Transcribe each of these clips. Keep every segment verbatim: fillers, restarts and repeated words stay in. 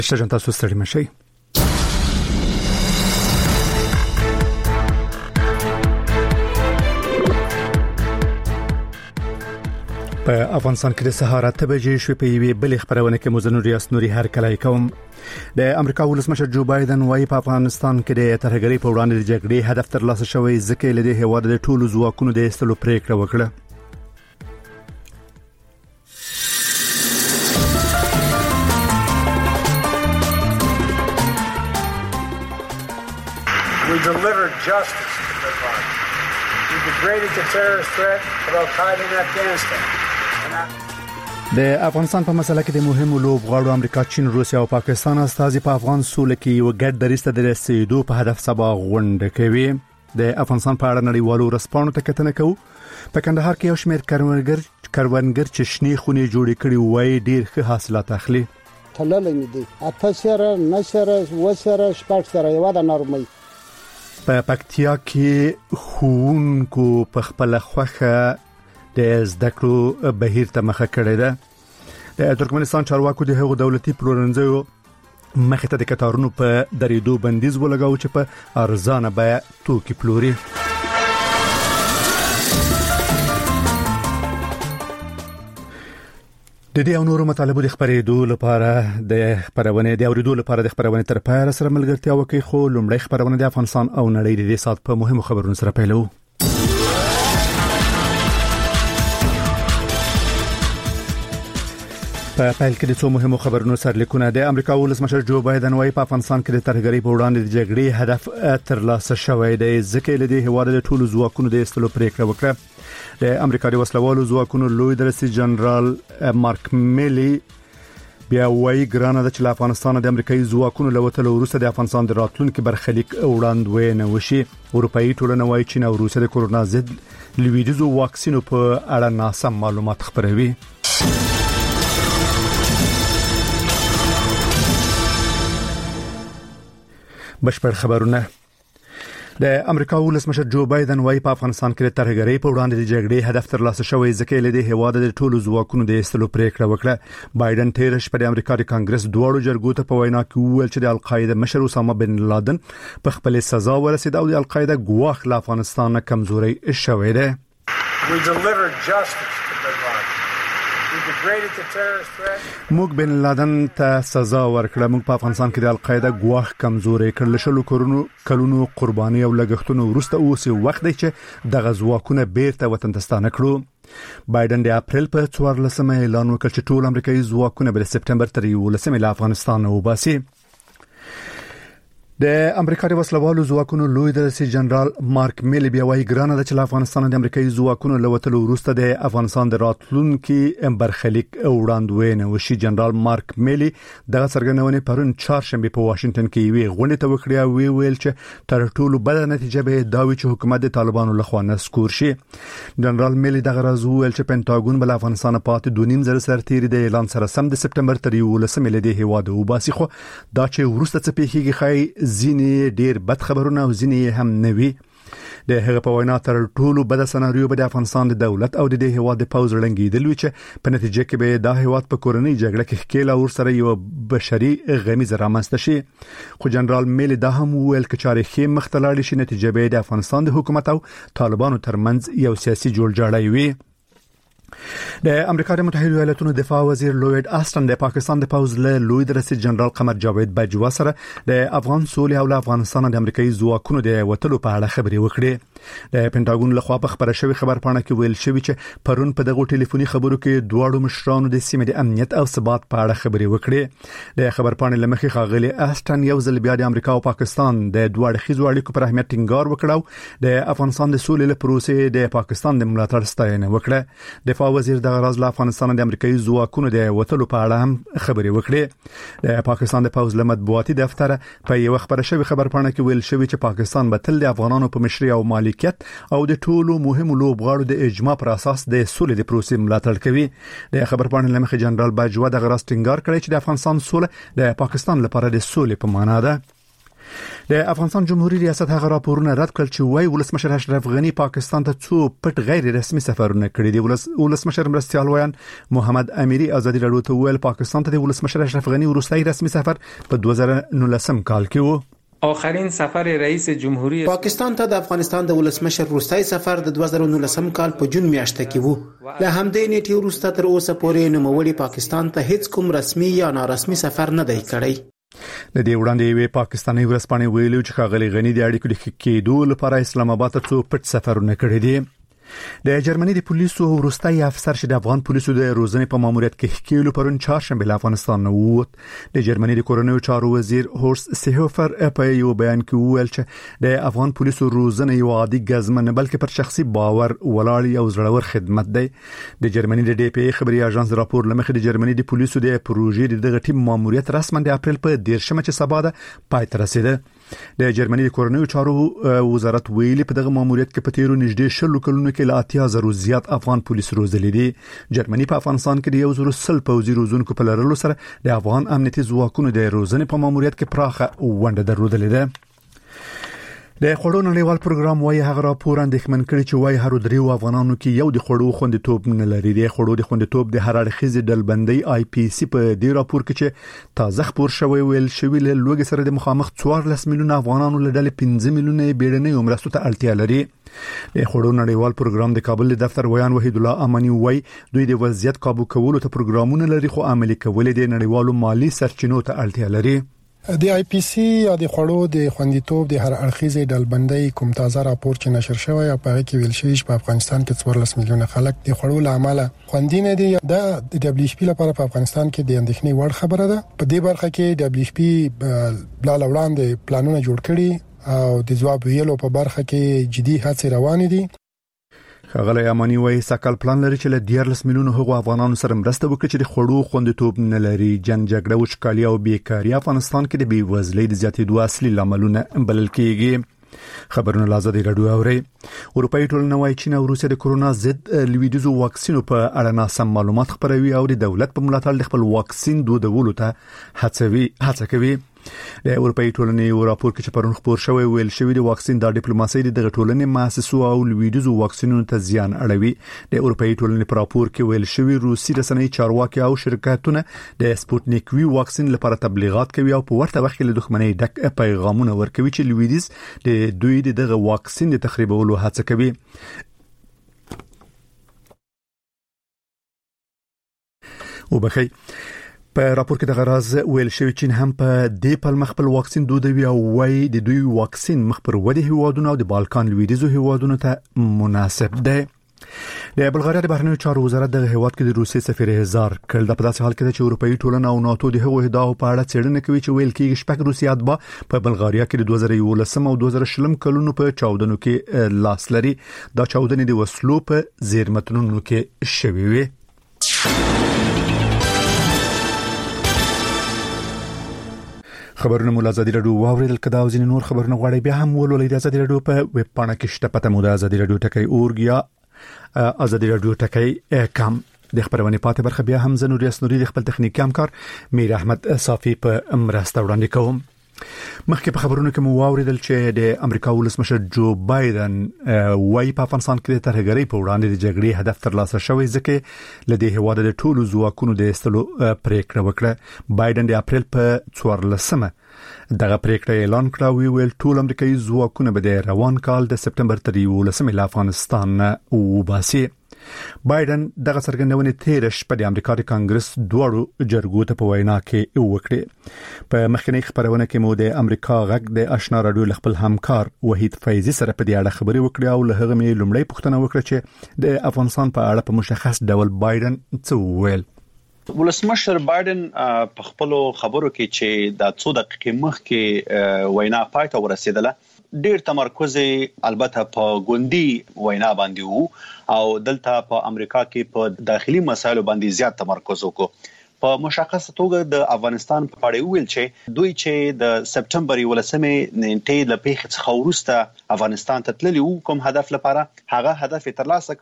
شجن تاسو ستړي مشي. په افغانستان کې د سهار اته بجې شوې په یوې بلې خبرونه کې مزنور ریاست نوري هر کله کوم د امریکا ولسمشر جو بایدن وايي په افغانستان کې د ترهګرۍ په وړاندې د جګړې هدف ترلاسه شوی ځکه له دې هیواد د ټولو ځواکونو د ایستلو پریکړه وکړه. We delivered justice to the body. We degraded the terrorist threat of Al-Qaeda in Afghanistan. د افغانستان په مسله کې د مهمو لوبغاړو امریکا، چین، روسیا او پاکستان استازي په افغان سوله کې یو ګډ دریځ ته د رسیدو په هدف سبا غونډه کوي. د افغانستان په اړه نړیوالو رسپانو ته کتنه کوي. په کندهار کې یو شمېر کروندګر کروندګر چې شنې خونې جوړې کړي وای ډېر ښه حاصلات اخلي. تللې مې دي اته سره نشره وسره شپږ سره یو د نورمال. په پکتیا کې خونکو په خپل خوخه د زده کړو بهیر ته مخه کړې ده. د ترکمنستان چارواکو د هغو دولتي پلورنځیو مخه ته د کتارونو په درېدو بندیز ولګاو چې په ارزانه بیه توکي پلوري. د دې او نورو مطالبو د خبرېدو لپاره د خبرونه د اوریدو لپاره د خبرونه تر پایه سره ملګرتیا وکړئ. خو لومړی خبرونه د افغانستان او نړۍ د دې سات په مهمو خبرونو سره پیلو. په پیل کې د څو مهمو خبرونو سرلیکونه. د امریکا ولسمشر جو بایدن وايي په افغانستان کې د ترهګرۍ په وړاندې د جګړې هدف ترلاسه شوی دی ځکه له دې هیواد د ټولو ځواکونو د ایستلو پریکړه وکړه. د امریکا د وسلوالو ځواکونو لوی درسي جنرال مارک میلی بیا وايي ګرانه د چل افغانستان د امریکایي ځواکونو لوتلو وروسته د افغانستان د راتلونکو برخلیک وړاندوینه وشي. اروپאי ټولنه وايي چین او روسیه د کورونا ضد لویدیزو واکسینو په اړه ناسم معلومات خپروي. بشپړ خبرونه. د امریکا ولسمشر جو بایدن وايي په افغانستان کې د ترهګرۍ په وړاندې د جګړې هدف ترلاسه شوی ځکه له دې هیواد د ټولو ځواکونو د ایستلو پریکړه وکړه. بایدن تیر شپه د امریکا د کانګرس دوړو جرګو ته په وینا کې وویل چې د القاعده مشر اسامه بن لادن په خپل سزا ورسید او د القاعده ګواښ له افغانستان کمزوري شوی دی. We delivered justice to the body. موږ بن لادن ته سزا ورکړه. موږ په افغانستان کې د القاعده ګواښ کمزوري کړل. شلو کورونو کلونو قرباني او لګښتونو وروسته اوس وخت دی چې د غزواکونه بیرته وطن ته ستانه کړو. بایدن د اپریل په څوارلسمه اعلان وکړ چې ټول امریکایي ځواکونه به د سپټمبر تر یولسمې له افغانستان وباسي. د امریکا د وسلوالو ځواکونو لوی درسي جنرال مارک میلی بیا وايي ګرانه د چل افغانستان د امریکایي ځواکونو لوتلو وروسته د افغانستان د راتلونکو برخلیک وړاندوینه وشي. جنرال مارک میلی د څرګندونې پرون چهارشنبه په واشنگټن کې وی غونډه ته وکړه او وی ویل چې تر ټولو بده نتیجه به دا وي چې حکومت د طالبانو لخوا نسکور شي. جنرال میلی دغه راز ویل چې پینټاګون بل افغانستان پاتې دوه نیم زره سرتیري د اعلان سره سم د سپټمبر تر یولسمې له دې هیواد وباسي. خو دا چې ورسته څه پیښیږي خای ځینې ډیر بد خبرونه او ځینې هم نوي. د هغه په وینا تر ټولو بد سناریو به د افغانستان د دولت او د دې هیواد د پوز لنګیدل وي چې په نتیجه کې به د هیواد په کورنۍ جګړه کې ښکیل او سره یو بشري غمیزه رامنځته شي. خو جنرال میلی دا هم ویل چې چارې خې مختلال شي نتیجه به د افغانستان د حکومت او طالبانو ترمنځ یو سیاسي جوړجاړی وي. د امریکا د متحده ایالاتونو دفاع وزیر لوید آستن د پاکستان د پوز له لوی درسي جنرال قمر جاوید بجوا سره د افغان سولې او افغانستان د امریکایي ځواکونو د وټلو په اړه خبرې وکړې. د پینټاګون لخوا په خبره شوی خبرپاڼه کې ویل شوی چې پرون په دغه ټلیفوني خبرو کې دواړو مشرانو د سیمې د امنیت او ثبات په اړه خبرې وکړې. د خبرپاڼې لمخې خاغلی آستن یو ځل بیا د امریکا او پاکستان د دوه اړخیزو اړیکو پر اهمیت ټینګار وکړ. د افغانستان د سولې لپاره پروسې د پاکستان د ملاتړ ستاینه وکړه. دفاع وزیر د غراز له افغانستان د امریکایي ځواکونو د وټلو په اړه هم خبرې وکړې. د پاکستان د پوز مطبوعاتي دفتر په یو خبره شوی خبرپاڼه کې ویل شوی چې پاکستان به تل د افغانانو په مشرۍ او مالکیت او د ټولو مهمو لوبغاړو د اجماع پر اساس د سولې د پروسې ملاتړ کوي. د خبرپاڼې لمخې جنرال بجوا د غراز ټینګار کړی چې د افغانستان سوله د پاکستان لپاره د سولې په معنا ده. د افغانستان جمهوریت ریاست هغه راپورونه رد کړل چې وايي ولسمشر اشرف غنی پاکستان ته څو پټ غیر رسمي سفرونه کړي دي. ولس ولسمشر مرستيال ویان محمد اميري ازادي راډیو ته ویل پاکستان ته د ولسمشر اشرف غنی وروستي رسمي سفر په دوه زره نولسم کال کې و. آخرین سفر رئیس جمهوری پاکستان ته د افغانستان د ولسمشر وروستي سفر د دوه زره نولسم کال په جون میاشت کې وو. له همدې نیټې وروسته تر اوسه پورې نوموړي پاکستان ته هیڅ کوم رسمي یا نارسمي سفر نه دی کړی. د دې وړاندې وی پاکستاني ورسپانې ویلو چې ښاغلي غنی د اړیکو د کېدو لپاره اسلام آباد ته څو پټ سفرونه کړی دي. د جرمني د پولیسو وروستي افسر چې د افغان پولیسو د روزنې په ماموریت کې کېلو پرون چهارشنبه له افغانستان نه ووت. د جرمني د کورنیو چارو وزیر هورست سیهوفر په یو بیان کې وویل چې د افغان پولیسو روزنه یو عادي ګزمه نه بلکې پر شخصي باور ولاړ او زړور خدمت دی. د جرمني د ډي پی ای خبري اژانس راپور لمخې د جرمني د پولیسو د پروژې د ټیم ماموریت رسماً د اپریل په دیرشمه چې سبا ده پای ته رسیده. د جرمني د کورنیو چارو وزارت ویلي په دغه ماموریت کې په تیرو نږدې شلو کلونو کې له اتیا زرو زیات افغان پولیس روزلي دي. جرمني په افغانستان کې د یو زرو سل پوځي روزونکو په لرلو سره د افغان امنیتي ځواکونو د روزنې په ماموریت کې پراخه ونډه درلودلې ده. د خوړو نړیوال پروګرام وايي هغه راپور اندېښمن کړي چې وايي هر دریو افغانانو کې یو د خوړو خوندیتوب نه لري. د خوړو د خوندیتوب د هر اړخیزې ډلبندۍ آی پی سي په دې راپور کې چې تازه خبر شوی ویل شوی له لوګي سره د مخامخ څوارلس میلیونه افغانانو له ډلې پنځه میلیونه بیړنۍ مرستو ته اړتیا لري. د خوړو نړیوال پروګرام د کابل د دفتر ویان وحید الله امانی وایي دوی د وضعیت قابو کولو ته پروګرامونه لري خو عملي کول د نړیوالو مالی سرچینو ته اړتیا لري. د آی پی سی یا د خوړو د خوندیتوب د هر اړخیزې ډلبندۍ کوم تازه راپور چې نشر شوی او په هغه کې ویل شوی چې په افغانستان کې څوارلس میلیونه خلک د خوړو لامل خوندي نه دي. دا د دبليو ایچ پی لپاره په افغانستان کې د اندېښنې وړ خبره ده. په دې برخه کې دبليو ایچ پی بلا وړاندې پلانونه جوړ کړي او د ځواب ویلو په برخه کې جدي هڅې روانې دي. ښاغلی امانی وایي سکل پلان لري چې له دیارلس میلیونه هغو افغانانو سره مرسته وکړي چې د خوړو خوندیتوب نه لري. جنګ جګړه وچکالي او بیکاري افغانستان کې د بېوزلۍ د زیاتېدو اصلي لاملونه بلل کېږي. خبرونه له ازادي راډیو اوري. اروپאי ټولنه وايي چین او روسیه د کرونا ضد لویدیزو واکسینو په اړه ناسم معلومات خپروي او د دولت په ملاتړ خپل واکسین دودولو ته هڅوي هڅه کوي. د اروپאי ټولنې یو راپور کې چې پرون خبر شوی ویل شوی د واکسین د ډیپلوماسۍ د ټولنې مؤسسو او لویدیزو واکسینونو ته زیان اړوي. د اروپאי ټولنې په راپور کې ویل شوی روسي رسنۍ چارواکي او شرکتونه د سپوتنیک وی واکسین لپاره تبلیغات کوي او په ورته وخت کې له دښمنۍ ډک پیغامونه ورکوي چې لویدیز د دوی دغه واکسین د تخریبولو هڅه کوي. وبخي په راپور کې د غراز ویل شوی چین هم په دې پل خپل واکسین دودوي او وايي د دوی واکسین مخ پر ودی هیوادونو او د بالکان لویدیزو هیوادونو ته مناسب دی. د بلغاریا د بهرنیو چارو وزارت د هیواد کې د روسي سفیر هزار کړ د په داسې حال کې چې اروپאי ټولنه او ناتو د هغو ادعاو په اړه څېړنه کوي چې ویل کېږي شپږ روسي اتباع په بلغاریا کې د دوه زره یولسم او دوه زره شلم کلونو په چاودنو کې لاس لري. دا چاودنې د وسلو په زیرمتونونو کې شوي وي. خبرونه مول ازادي راډیو واوریدل کدا او ځین نور خبرونه غواړي بیا هم ولولئ د ازادي راډیو په ویب پاڼه کې شته پته مو د ازادي راډیو ټکی اورګیا ازادي راډیو ټکی کم د خبرونه پاتې برخه بیا هم زنور یاسنوري د خپل تخنیکی همکار میر احمد صافي په مرسته وړاندې کوم. مخکې په خبرونو کې مو واوریدل چې د امریکا ولسمشر جو بایدن وايي په افغانستان کې د ترهګرۍ په وړاندې د جګړې هدف ترلاسه شوی ځکه لدې هواد د ټولو ځواکونو د استلو پریکړه وکړه. بایدن د اپریل په څوارلسمه دغه پریکړه اعلان کړه او ویل ټول امریکایي ځواکونه به د روان کال د سپټمبر تر یولسمې له افغانستان وباسي. بایدن دغه څرګندونې تیر شپه د امریکا د کانګرس دوړو جرګو ته په وینا کې وکړه. په مخکنی خبرونه کې مو د امریکا غږ د آشنا راډیو خپل همکار وحید فیضی سره په دې اړه خبرې وکړې او له هغه مې لومړی پوښتنه وکړه چې د افغانستان په اړه په مشخص ډول بایدن څه ویل. ولسمشر بایدن په خپل خبرو کې چې د څو دقیقې مخکې وینا پای ته ورسېدله ډیر تمرکز البته په ګوندی وینا باندې وو او دلته په امریکا کې په داخلي مسایلو باندې زیات تمرکز وکړو. په مشخصه توګه د افغانستان په اړه ویل چې دوی چې د سپټمبر یولسمې نیټې له پیښې څخه وروسته افغانستان ته تللی وو کوم هدف لپاره هغه هدف ترلاسه کړ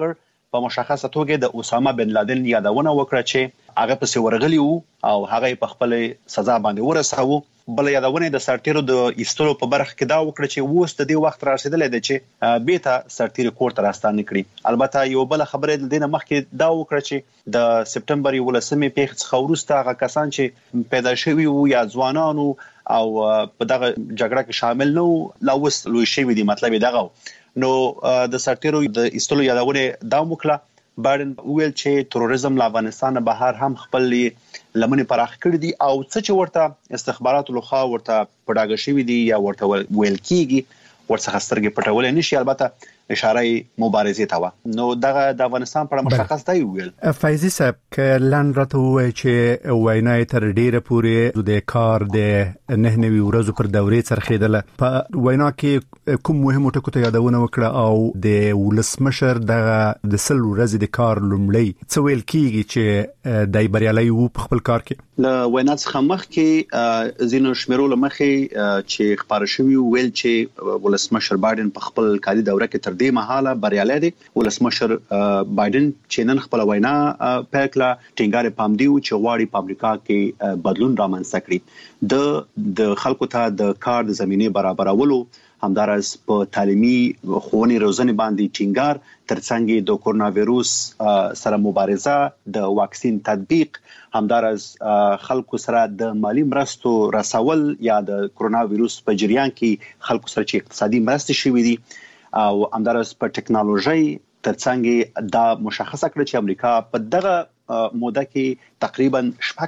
په مشخصه توګه د اسامه بن لادن یادونه وکړه چې هغه په سیورغلی وو او هغه په خپل سزا باندې ورساوه. بل یادونه د سرتیرو د ایستلو په برخه کې دا وکړه چې اوس د دې وخت رارسیدلې ده چې بیرته سرتیري کور ته راستانه کړي. البته یو بل خبره د دې مخکې دا وکړه چې د سپټمبر یولسمې پیښې څخه وروسته هغه کسان چې پیدا شوي وو یا ځوانانو او په دغه جګړه کې شامل نو لا اوس لوی شوي دي. مطلب دغه نو د سرتیرو د ایستلو یادونه دا وکړه. بایدن ویل چې تروریزم له افغانستان بهر هم خپل لمنې پراخ کړې دي او څه چې ورته استخباراتو لخوا ورته پډاګه شوی دي یا ورته ویل کیږي ورڅخه سترګې پټول نه شي. البته اشاره مبارزې ته و. نو دغه د افغانستان په مشخص دی ویل. فایزي صاحب ک لاند راته وای چې وینای تر ډیره پورې د کار د نه نوي ورځو پر دورې څرخیدله. په وینا کې کوم مهم ټکو ته یادونه وکړه او د ولسمشر د د سل ورځې د کار لومړی څه ویل کیږي چې دای بریالي وو په خپل کار کې. له وینا څخه مخکې زینو شمیرو لمخې چې خبر شوی ویل چې ولسمشر بایدن په خپل کاري دوره کې تر دې مهاله بریالي دي. ولسمشر بایدن چې نن خپل وینا پکلا ټینګار پام دی چې غواړي په امریکا کې بدلون رامنځته کړي. د د خلکو ته د کار د زمينه برابرولو همدارس په تعلیمي ښوونې روزنې باندې ټینګار ترڅنګ د کرونا وایروس سره مبارزه د واکسین تطبیق همدارس خلکو سره د مالی مرستو رسول یا د کرونا وایروس په جریان کې خلکو سره چې اقتصادي مرستې شوې دي او همدارس په ټکنالوژي ترڅنګ دا مشخصه کړ چې امریکا په دغه موده کې تقریبا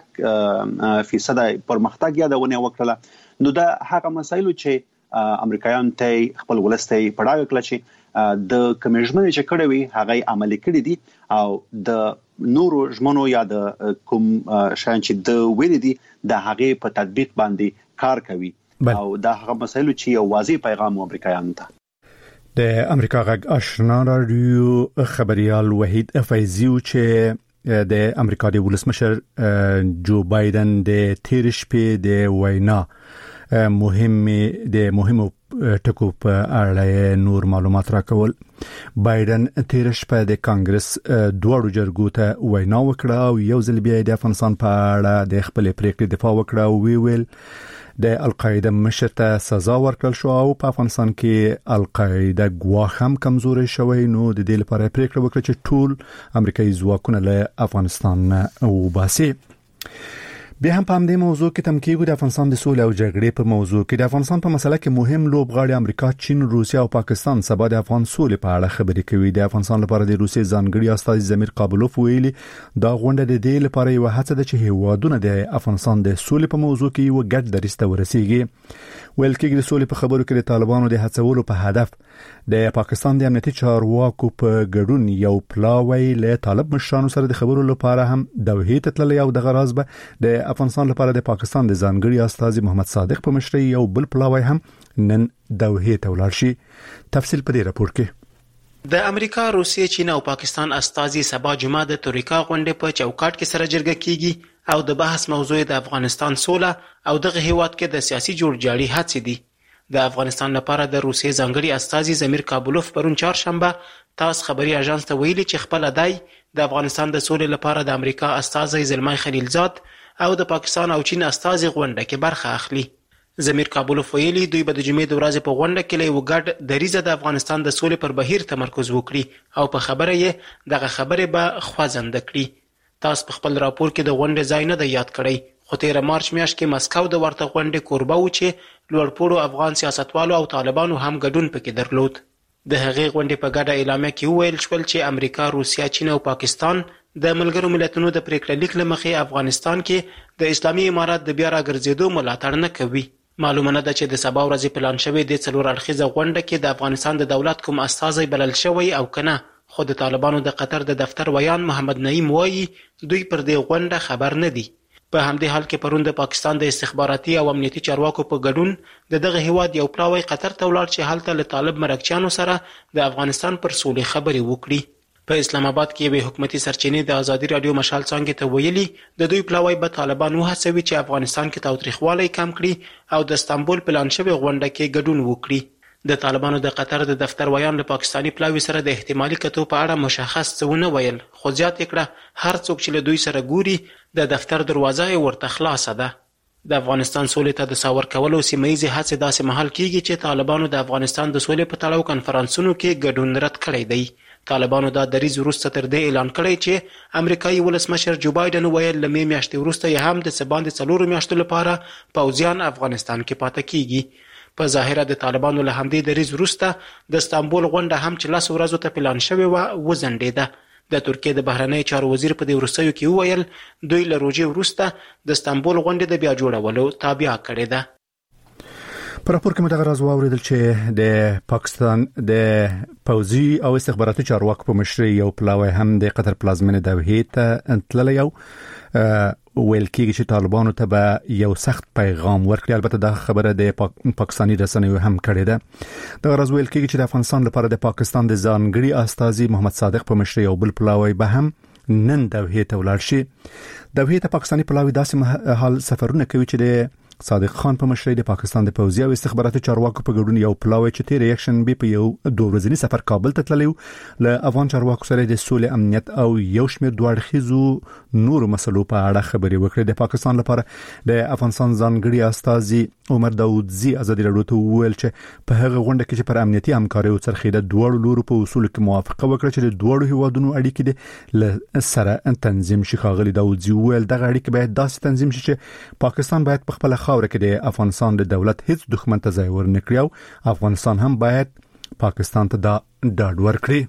شپږ فیصد پرمختګ یادونه وکړه. نو دا هغه مسایل چې امریکایان ته خپل ولستي پړاو کړل چې د کمیشنونو چې کړوي هغه عملي کړی دي او د نورو ژمنو یا د کوم شان چې د ویل دي د هغه په تطبیق باندې کار کوي او دا هغه مسایل چې یو واضح پیغام امریکایان ته. د امریکا غږ آشنا رادیو خبريال وحید فیضی چې د امریکا د ولسمشر جو بایدن د تیر شپې د وینا مهم د مهمو ټکو په اړه نور معلومات راکول. بایدن تیر شپه د کانګرس دوه جرګو ته وینا وکړه او یو ځل بیا د افغانستان په اړه د خپل پریکړې دفاع وکړه او وی ویل د القاعده مشر ته سزا ورکړل شو او په افغانستان کې القاعده ګواښ هم کمزوري شوی. نو د دې لپاره پریکړه وکړه چې ټول امریکایي ځواکونه له افغانستان وباسي. بیا هم په همدې موضوع کې تمکیږو د افغانستان د سولې او جګړې په موضوع کې د افغانستان په مسله کې مهم لوبغاړي امریکا، چین، روسیا او پاکستان سبا د افغان سولې په اړه خبرې کوي. د افغانستان لپاره د روسي ځانګړي استازي زمیر قابلوف ویلي دا غونډه د دې لپاره یو هڅه ده چې هیوادونه د افغانستان د سولې په موضوع کې یو ګډ دریځ ته ورسیږي. ویل کېږي د سولې په خبرو کې د طالبانو د هڅولو په هدف د پاکستان د امنیتي چارواکو په ګډون یو پلاوی له طالب مشرانو سره د خبرو لپاره هم دوحې ته تللی او د غراض به د افغانستان لپاره د پاکستان د ځانګړي استازي محمد صادق په مشرۍ یو بل پلاوی هم نن دوحې ته ولاړ شي. تفصیل په دې راپور کې. د امریکا، روسیې، چین او پاکستان استازي سبا جمعه د توریکا غونډې په چوکاټ کې سره جرګه کیږي او د بحث موضوع د افغانستان سوله او دغه هیواد کې د سیاسي جوړجاړي هڅې دي. د افغانستان لپاره د روسیې ځانګړي استازي زمیر قابلوف پرون چهارشنبه تاس خبري اژانس ته ویلي چې خپل ادای د افغانستان د سولې لپاره د امریکا استازي زلمای خلیلزاد او د پاکستان او چین استازي غونډه کې برخه اخلي. زمیر قابلوف ویلي دوی به د جمعې د ورځې په غونډه کې له وګړ دریزه د افغانستان د سولې پر بهیر تمرکز وکړي او په خبره یې دغه خبره به خوځنده کړي. تاس په خپل راپور کې د غونډې ځای نه دی یاد کړی، خو تیر مارچ میاشت کې مسکو د ورته غونډې کوربه و چې لوړپوړو افغان سیاستوالو او طالبانو هم ګډون پکې درلود. د هغې غونډې په ګډه اعلامیه کې وویل شول چې امریکا، روسیا، چین او پاکستان د ملګرو ملتونو د پریکړه لیک له مخې افغانستان کې د اسلامي امارات د بیا راګرځېدو ملاتړ نه کوي. معلومه نه ده چې د سبا ورځې پلان شوی د څلور اړخیزه غونډه کې د افغانستان د دولت کوم استازی بلل شوی او کنه، خو د طالبانو د قطر د دفتر ویان محمد نعیم وایي دوی پر دې غونډه خبر نه دي. په همدې حال کې پرون د پاکستان د استخباراتي او امنیتي چارواکو په ګډون د دغه هیواد یو پلاوی قطر ته ولاړ چې هلته له طالب مرکچیانو سره د افغانستان پر سولې خبرې وکړي. په اسلام آباد کې یوې حکومتي سرچینې د ازادي رادیو مشال څانګې ته ویلي د دوی پلاوی به طالبان وهڅوي چې افغانستان کې تاوتریخوالی کم کړي او د استانبول پلان شوې غونډه کې ګډون وکړي. د طالبانو د قطر د دفتر ویان له پاکستاني پلاوي سره د احتمالي کتو په اړه مشخص څه ونه ویل، خو زیات یې کړه هر څوک چې له دوی سره ګوري د دفتر دروازه یې ورته خلاصه ده. د افغانستان سولې ته د ساور کولو سیمهیزې هڅې داسې مهال کیږي چې طالبانو د افغانستان د سولې په تړاو کنفرانسونو کې ګډون رد کړی دی. طالبانو دا دریځ وروسته تر دې اعلان کړی چې امریکایي ولسمشر جو بایدن ویل له مې میاشتې وروسته یې هم د څه باندې څلورو میاشتو لپاره پوځیان افغانستان کې پاتې کیږي. په ظاهره د طالبانو له همدې دریځ وروسته د استانبول غونډه هم چې لسو ورځو ته پلان شوې وه وځنډېده. د ترکیې د بهرنیو چارو وزیر په دې وروستیو کې وویل دوی له روژې وروسته د استانبول غونډې د بیا جوړولو تابع کړې ده. په راپور کې مدغه راز واوریدل چې د پاکستان د پوځي او استخباراتي چارواکو په مشرۍ یو پلاوی هم د قطر پلازمینې دوحې ته تللی یو ویل کېږي چې طالبانو ته به یو سخت پیغام ورکړي. البته دا خبره د پاک... پاکستاني رسنیو هم کړې ده. دا راز ویل کېږي چې د افغانستان لپاره د پاکستان د ځانګړي استازي محمد صادق په مشرۍ یو بل پلاوی به هم نن دوحې ته ولاړ شي. دوحې ته پاکستاني پلاوی داسې حال سفرونه کوي چې د صادق خان په مشرۍ د پاکستان د پوځي او استخباراتي چارواکو په ګډون یو پلاوی چې تیر یک شنبه په یو دوه ورځنی سفر کابل ته تللی له افغان چارواکو سره د سولې امنیت او یو شمېر دوه اړخیزو نورو مسلو په اړه خبرې وکړې. د پاکستان لپاره د افغانستان ځانګړي استازي عمر داوودزي ازادي راډیو ته وویل چې په هغه غونډه کې چې پر امنیتي همکارۍ او څرخیده دوه لورو په اصول کې موافقه وکړه چې د دوه هیوادونو اړیکې د ل سره تنظیم شي. ښاغلي داوودزي وویل دغه اړیکې باید داسې تنظیم شي چې پاکستان باید په خپل خاور کې د افغانستان د دولت هیڅ دښمن ته ځای ورنکړي او افغانستان هم باید پاکستان ته دا ډاډ ورکړي.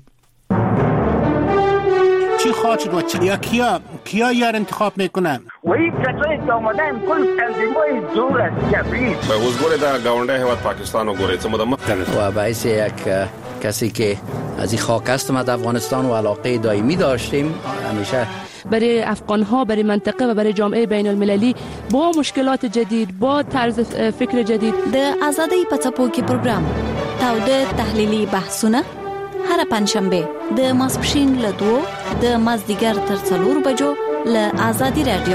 چی خواهد شد و چی یا کیا کیا یار انتخاب میکنن و این کسایی که آمدن کل تنظیمای دور از کبیر به وزگوری در گاونده هیواد پاکستان و گوری چه مدام و باعث یک کسی که از این خاک است ما در افغانستان و علاقه دائمی داشتیم همیشه برای افغان‌ها، برای منطقه و برای جامعه بین المللی با مشکلات جدید، با طرز فکر جدید. د آزادی په څپو کې پروګرام تاوده تحلیلی بحثونه هر پنځشنبه د ماسپښین له دوه د مازدیګر تر څلور بجو له آزادی رادیو.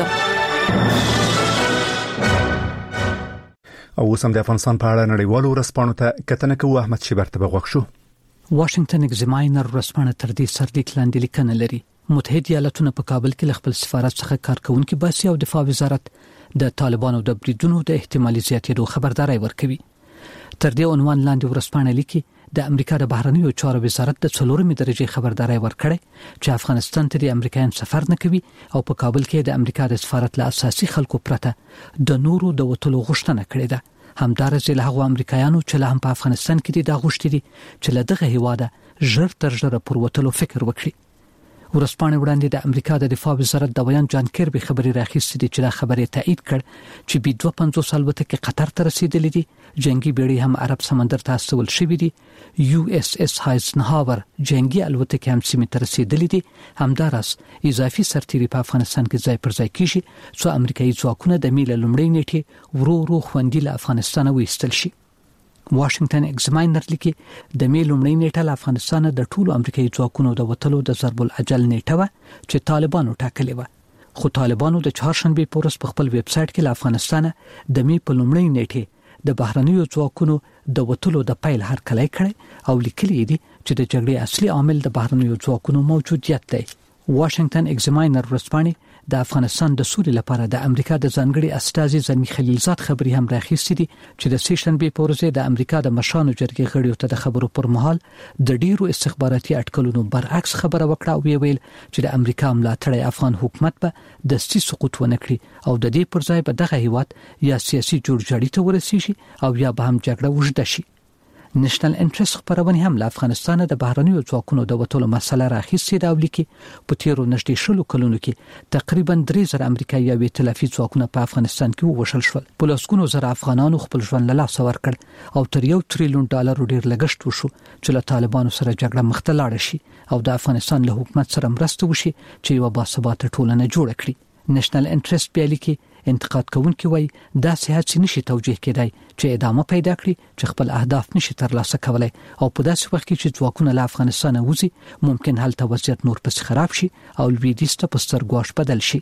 او سم د افغانستان په اړه نړیوالو ورځپاڼو ته کتنه کوو. احمد شیبرته بغوښ شو. واشنگټن ایگزاماینر ورځپاڼه تر دې سرلیک لاندې لیکنه لري. متحده ایالاتونه په کابل کې خپل سفارت څخه کارکونکو باسي او دفاع وزارت د طالبانو د بریدونو د احتمالي زیاتېدو خبرداري ورکوي. تر دې عنوان لاندې ورځپاڼه لیکي د امریکا د بهرنیو چارو وزارت د څلورمې درجه خبرداري ورکړي چې افغانستان ته د امریکایان سفر نه کوي او په کابل کې د امریکا د سفارت له اساسي خلکو پرته د نورو د وټلو غوښتنه کړې ده. همدارس له هغو امریکایانو چې له هم په افغانستان کې د غوښتي دي چې له دغه هیواده ژر تر ژره پر وټلو فکر وکړي. ورسپانې وړاندې د امریکا د دفاع وزارت د ویان جان کیربي خبري راخیستې دي چې دا خبره تایید کړ چې بي دوه پنځوس الوتکې قطر ته رسیدلې دي. جنگي بیړۍ هم عرب سمندر ته استول شوې دي. یو اس اس هایزنهاور جنگي الوتکې هم سیمه ته رسیدلې دي. همدارس اضافي سرتیري په افغانستان کې ځای پر ځای کیږي څو امریکایي ځواکونه د میله لومړۍ نیټه ورو ورو خوندي له افغانستان وایستل شي. واشنگټن ایگزاماینر لیکي د می لومړی نیټه له افغانستان د ټولو امریکایي ځواکونو د وټلو د ضرب العجل نیټه و چې طالبانو ټاکلې و. خو طالبانو د چهارشنبه په ورځ په خپل ویب سټ کې له افغانستان د می په لومړی نیټه د بهرنیو ځواکونو د وټلو د پیل هرکلی کړي او لیکلي دي چې د جګړې اصلي عامل د بهرنیو ځواکونو موجودیت دی. واشنگټن ایگزاماینر ورځپاڼه د افغانستان د سولې لپاره د امریکا د ځانګړي استازي زلمی خلیلزاد خبري هم راخیستې دي چې د سیشنبه په ورځ د امریکا د مشرانو جرګې غړیو ته د خبرو پر مهال د ډیرو استخباراتي اټکلونو برعکس خبره وکړه او ویل چې د امریکا ملاتړ افغان حکومت به د سي سقوط ونکړي او د دې پر ځای به دغه هیواد یا سیاسي جوړجاړي ته ورسیږي او یا به هم جګړه وژده شي. نېشنل انټرست خبرونه هم له افغانستان د بهرنیو ځواکونو د وټلو مسله راخیستې ده او لیکي په تیرو نږدې شلو کلونو کې تقریبا درې زره امریکایي او ائتلافي ځواکونه په افغانستان کې ووشل شول. په لسګونو زره افغانانو خپل ژوند له لاسه ورکړ او تر یو تریلیون ډالر ډیر لګښت وشو چې له طالبانو سره جګړه مخ ته لاړه شي او د افغانستان له حکومت سره مرسته وشي چې یو باثباته ټولنه جوړه کړي. نېشنل انټرست بیا لیکي انتقاد کوونکي وایي دا سیاست نشي توجیه کېدای چې ادامه پیدا کړي چې خپل اهداف نشي ترلاسه کولای او په داسې وخت کې چې ځواکونه له افغانستان وځي ممکن هلته وضعیت نور پس خراب شي او لویدیځ ته په سترګوش بدل شي.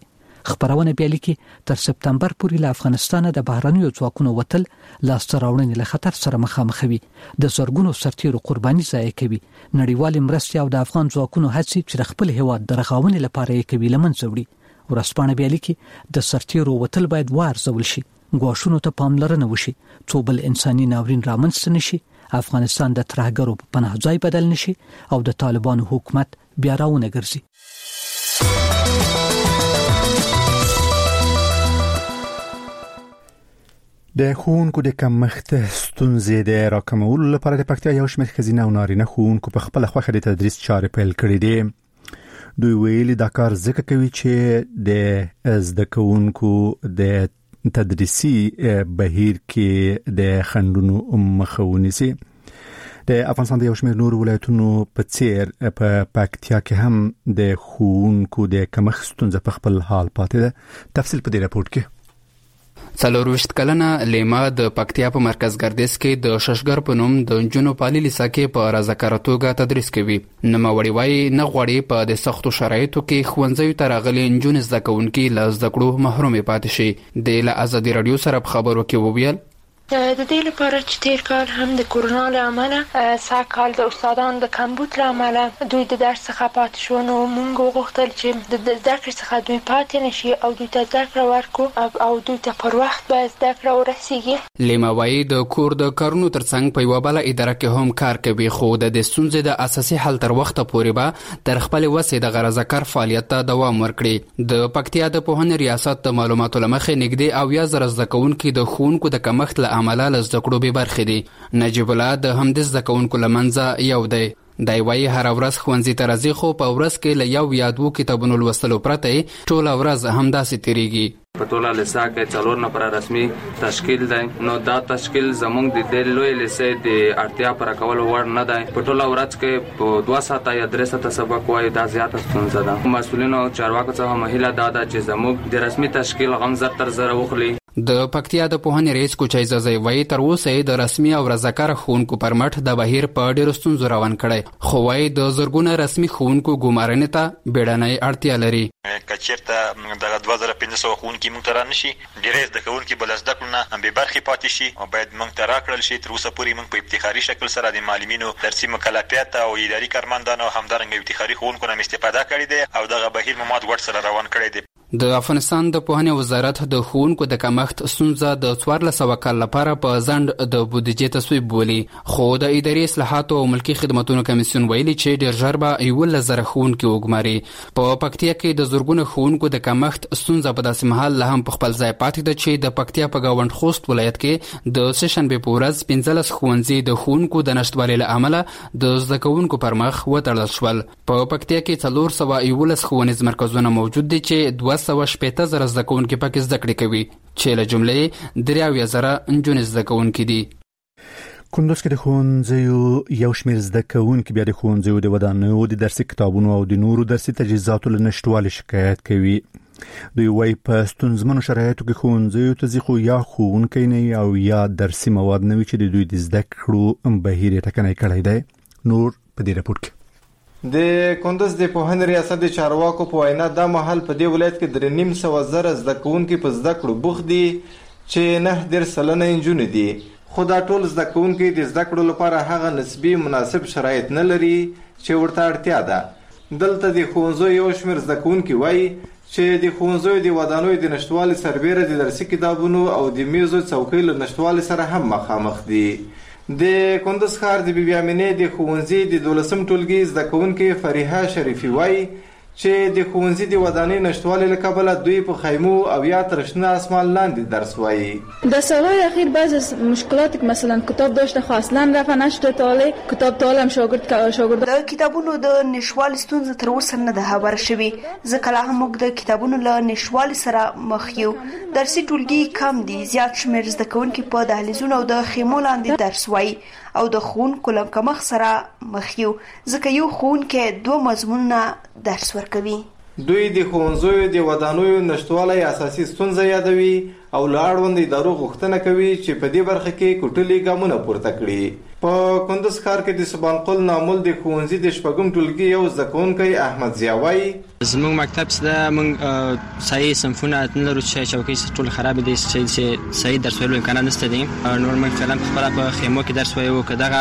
خبرونه بیا لیکي تر سپتمبر پورې له افغانستان د بهرنیو ځواکونو وتل لاسته راوړنې له خطر سره مخامخ وي، د زرګونو سرتیرو قرباني ضایع کوي، نړیوال مرستې او د افغان ځواکونو هڅې چې خپل هیواد د رغونې لپاره یې کوي لمنځه وړي. ورځپاڼه بیا لیکي د سرتیرو وتل باید وارزول شي، ګواښونو ته پاملرنه وشي، څو بل انساني ناورین رامنځته نشي، افغانستان د ترهګرو په پناه ځای بدل نشي او د طالبانو حکومت بیا راونه ګرځي. د ښوونکو د کمښت ستونزې د راکمولو لپاره د پکتیا یو شمېر ښځینه او نارینه ښوونکو په خپله خوښه د تدریس چارې پیل کړې دي. دوی ویلي دا کار ځکه کوي چې د زده کوونکو د تدریسي بهیر کې د خنډونو مخه ونیسي. د افغانستان د یو شمېر نور ولایتونو په څیر په پکتیا کې هم د ښوونکو د کمښت ستونزه په خپل حال پاتې ده. تفصیل په دې راپورټ کې. څلورویشت کلنه لیما د پکتیا په مرکز ګردیز کې د ششګر په نوم د نجونو پالي لیسه کې په رضاکاره توګه تدریس کوي. نوموړی وایي نه غواړي په د سختو شرایطو کې ښوونځیو ته راغلي نجونې زده کوونکي له زده کړو محرومې پاتې شي. د له ازادي راډیو سره په خبرو کې وویل د دې لپاره چې تیر کال هم د کورونا له امله سږ کال د استادانو د کمبود له امله دوی د درس څخه پاتې شو، نو موږ وغوښتل چې د زده کړې څخه دوی پاتې نشي او دوی ته زده کړه ورکړو او دوی ته پر وخت باید زده کړه ورسیږي. لیما وایي د کور د کارونو ترڅنګ په یوه بله اداره کې هم کار کوي، خو د دې ستونزې د اساسي حل تر وخته پورې به تر خپلې وسې دغه رضاکار فعالیت ته دوام ورکړي. د پکتیا د پوهنې ریاست د معلوماتو له مخې نږدې اویا زره زده کوونکي د ښوونکو د کمښت له امله له زده کړو بې برخې دي. نجیب الله د همدې زده کوونکو له منځه یو دی. دی وایي هره ورځ ښوونځي ته راځي، خو په ورځ کې له یو یا دوو کتابونو لوستلو پرته یې ټوله ورځ همداسې تېرېږي. په ټوله لیسه کې څلور نفره رسمي تشکیل دی، نو دا تشکیل زموږ د دې لوی لیسې د اړتیا پوره کولو وړ نه دی. په ټوله ورځ کې په دوه ساعته یا درې ساعته سبق وایي، دا زیاته ستونزه ده. مسؤلینو او چارواکو څخه مهیله دا ده چې زموږ د رسمي تشکیل غم زر تر زره وخلي. د پکتیا د پوهنې رئیس کوچای زازی وایي تر اوسه یې د رسمي او رضاکاره ښوونکو پر مټ د بهیر په ډېرو ستونزو روان کړی، خو وایي د زرګونه رسمي ښوونکو ګمارنې ته بیړنۍ اړتیا لري. که چېرته دغه دوه زره پنځه سوه ښوونکي موږ ته رانشي، ډېری زده کوونکي به له زده کړو نه بې برخې پاتې شي او باید موږ ته راکړل شي. تر اوسه پورې موږ په افتخاري شکل سره د معلمینو درسي مکلفیت او اداري کارمندانو او همدارنګه افتخاري ښوونکو نه استفاده کړې ده او دغه بهیر مو مات ګوډ سره روان کړی دی. د افغانستان د پوهنې وزارت د ښوونکو د کمښت ستونزه د څوارلس سوه کال لپاره په ځنډ د بودیجې تصویب بولي، خو د اداري اصلاحاتو او ملکي خدمتونو کمیسیون ویلي چې ډېر ژر به یولس زره ښوونکي وګماري. په پکتیا کې د زرګونو ښوونکو د کمښت ستونزه په داسې مهال لا هم په خپل ځای پاتې ده چې د پکتیا په ګاونډ خوست ولایت کې د سهشنبې په ورځ پنځلس ښوونځي د ښوونکو د نشتوالي له امله د زده کوونکو پر مخ وتړل شول. په پکتیا کې څلور سوه یولس ښوونیز مرکزونه موجود دي چې دوه سوه شپېته زره زده کوونکي پکې زده کړې کوي، چې له جملې درې اویا زره نجونې زده کوونکي دي. کندوز کې د ښوونځیو یو شمېر زده کوونکي بیا د ښوونځیو د ودانیو د درسي کتابونو او د نورو درسي تجهیزاتو له نشتوالي شکایت کوي. دوی وایي په ستونزمنو شرایطو کې ښوونځیو ته ځي، خو یا ښوونکی نه او یا درسي مواد نه وي چې د دوی د زده کړو بهیر یې ټکنی کړی دی. نور په دې راپورټ کې. د کندوز د پوهنې ریاست د چارواکو په وینا دا مهال په دې ولایت کې درې نیم سوه زره زده کوونکي په زده کړو بوخت دي چې نه دېرش سلنه نجونې دي، خو دا ټول زده کوونکي د زده کړو لپاره هغه نسبي مناسب شرایط نه لري چې ورته اړتیا ده. دلته د ښوونځیو یو شمېر زده کوونکي وایي چې د ښوونځیو د ودانیو د نشتوالي سربیره د درسي کتابونو او د میزو څوکۍ له نشتوالي سره هم مخامخ دي. د کندوز ښار د بی بی امینې د ښوونځي د دولسم ټولګي زده کوونکي فریحه شریفي وایي چې د ښوونځي د ودانۍ نشتوالي له کبله دوی په خیمو او یا تر شنه اسمان لاندې درس وایي. در سالهای اخیر بعض از مشکلاتی که مثلا کتاب داشته خو اصلا رفع نشده تاله کتاب تاله هم شاگرد شاگرد د کتابونو د نشوالي ستونزه تر اوسه نه ده خبر شوي، ځکه لا هم موږ د کتابونو له نشوالي سره مخ یو. درسي ټولګي کم دي، زیات شمېر زده کوونکي په دهلیزونو او د خیمو لاندې درس وایي او د ښوونکو له کمښت سره مخ یو، ځکه یو ښوونکی دوه مضمونونه درس ورکوي. دوی د ښوونځیو د ودانیو نشتوالی اساسي ستونزه یادوي او له اړوند ادارو غوښتنه کوي چې په دې برخه کې کوټلي ګامونه پورته کړي. په کندوز ښار کې د سبانقل نامل د ښوونځي د شپږم ټولګي یو زده کوونکی احمد ضیا وایي زموږ مکتب څخه موږ صحیح صنفونه نه لرو چې چوکۍ ټول خراب دي چې صحیح درس ویلو امکانات نشته دي. نور موږ فعلا په خپله په خیمو کې درس وایو که دغه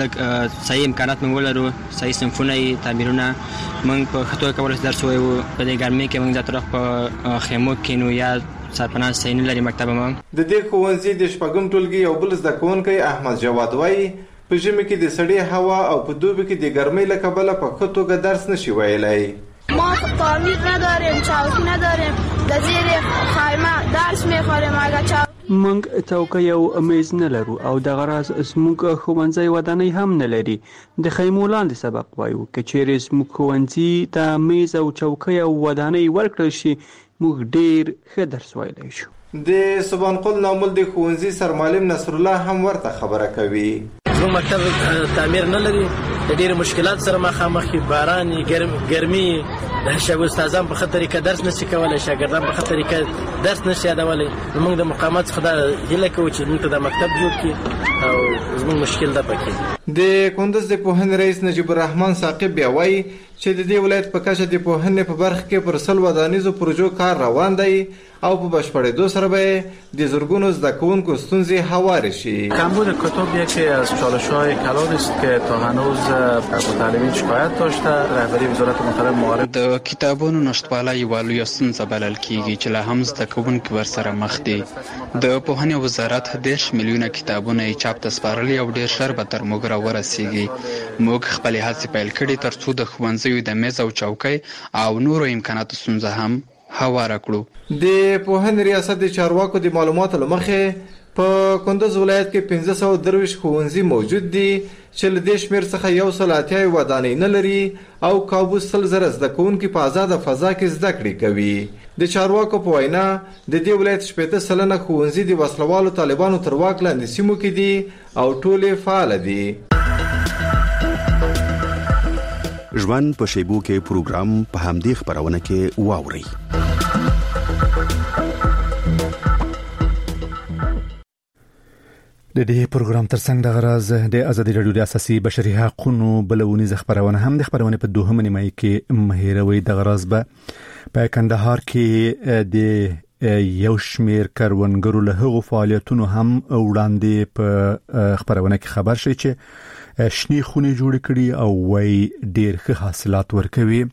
لږ صحیح امکانات موږ ولرو صحیح صنفونه یې تعمیرونه موږ په ښه توګه کولی شو درس ووایو. په دې ګرمۍ کې موږ زیاتره په خیمو کې کینو یا سرپناه صحیح نه لري مکتب هم. د دې ښوونځي د شپږم ټولګي یو بل زده کوونکی احمد جواد وایي په ژمي کې د سړې هوا او په دوبي کې د ګرمۍ له کبله په ښه توګه درس نشي ویلی. ما تعمیر نداریم، چوکۍ نداریم، د زیر خیمه درس میخوریم. اگر چوکۍ موږ چوکۍ او میز نه لرو او دغه راز زموږ ښوونځی ودانۍ هم نه لري. د خیمو لاندې سبق وایو. که چیرې زموږ ښوونځي ته میز او چوکۍ او ودانۍ ورکړل شي موږ ډېر ښه درس ویلی شو. د سبانقل نامل د ښوونځي سرمعلم نصر الله هم ورته خبره کوي. زموږ مکتب تعمیر نه لري، د ډېرو مشکلات سره مخامخ یو، باران ګرمي، د شاګرد استادان په ښه طریقه درس نشي کولی، شاګردان په ښه طریقه درس نشي یادولی. نو موږ د مقامات څخه دا هیله کوو چې موږ ته دا مکتب جوړ کړي او زموږ مشکل ده پکې. د کندوز د پوهنې رئیس نجیب الرحمن ثاقب بیا وایي چې د دې ولایت په کچه د پوهنې په برخه کې پر سل ودانیزو پروژو کار روان دی او په بشپړېدو سره به د زرګونو زده کوونکو ستونزې هوارې شي. کمبود کتاب یکی از چالش‌های کلان است که تا هنوز متعلمین شکایت داشته. رهبری وزارت محترم معارف د کتابونو نشتوالی یوه لویه ستونزه بلل کیږي چې لا هم زده کوونکي ورسره مخ دي. د پوهنې وزارت دېرش میلیونه کتابونه یې چاپ ته سپارلي او ډېر ژر به تر موږ راورسیږي. موږ خپلې هڅې پیل کړي تر څو د ښوونځیو د میز او چوکۍ او نورو امکاناتو ستونزه هم هواره کړو. د پوهنې ریاست د چارواکو د معلوماتو له مخې په کندوز ولایت کې پنځه سوه درویشت ښوونځي موجود دي چې له دې شمېر څخه یو سل اتیا ودانۍ نه لري او کابو سل زره زده کوونکي په ازاده فضا کې زده کړې کوي. د چارواکو په وینا د دې ولایت شپېته سلنه ښوونځي د وسلوالو طالبانو تر واک لاندې سیمو کې دي او ټولې فعاله دي. ژوند په شیبو کې پروګرام په همدې خبرونه کې واوري. د دې پروګرام ترڅنګ د غراز د ازادي رادیو د اساسي بشري حقوقو بلونیز خبرونه هم د خبرونه په دوهمه نیمه کې مهیروي. د غراز به په کندهار کې د یو شمیر کروندګرو له هغو فعالیتونو هم وړاندې په خبرونه کې خبر شي چې شنی خونې جوړ کړي او وای ډیر ښه حاصلات ورکوي.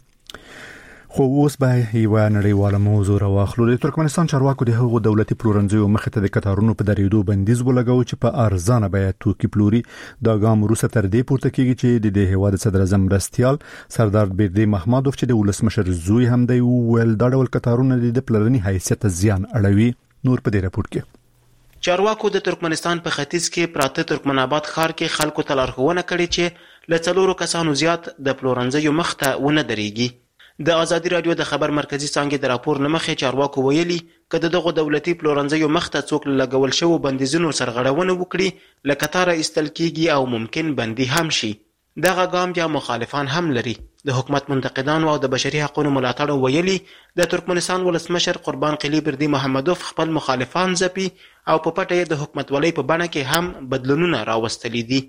خو اوس به یو نړیواله موضوع راوخلو. د ترکمنستان چارواکو د هغو دولتي پلورنځیو مخې ته د کتارونو په درېدو بندیز ولګاوه چې په ارزانه بیه توکي پلوري. دا ګام وروسته تر دې پورته کیږي چې د دې هیواد صدر اعظم مرستیال سردار بیردی محمدوف چې د ولسمشر زوی هم دی ویل دا ډول کتارونه د پلرني حیثیت زیان اړوي. نور په دې راپور کې چارواکو د ترکمنستان په ختیځ کې پراته ترکمن آباد ښار کې خلکو ته لارښوونه کړې چې له څلورو کسانو زیات د پلورنځیو مخ ته ونه درېږي. د ازادي رادیو د خبر مرکزی څانګې د راپور نه مخې چارواکو ویلي که دغه دولتي پلورنځیو مخ ته څوک لګول شوو بندیزونو سرغړونه وکړي له کتاره ایستل کیږي او ممکن بندي هم شي. دغه ګام بیا مخالفان هم لري. د حکومت منتقدانو او د بشري حقوقو ملاتړو ویلي د ترکمنستان ولسمشر قربان قلی بردی محمدوف خپل مخالفان ځپي او په پټه د حکومتولۍ په بڼه کې هم بدلونونه راوستلي دي.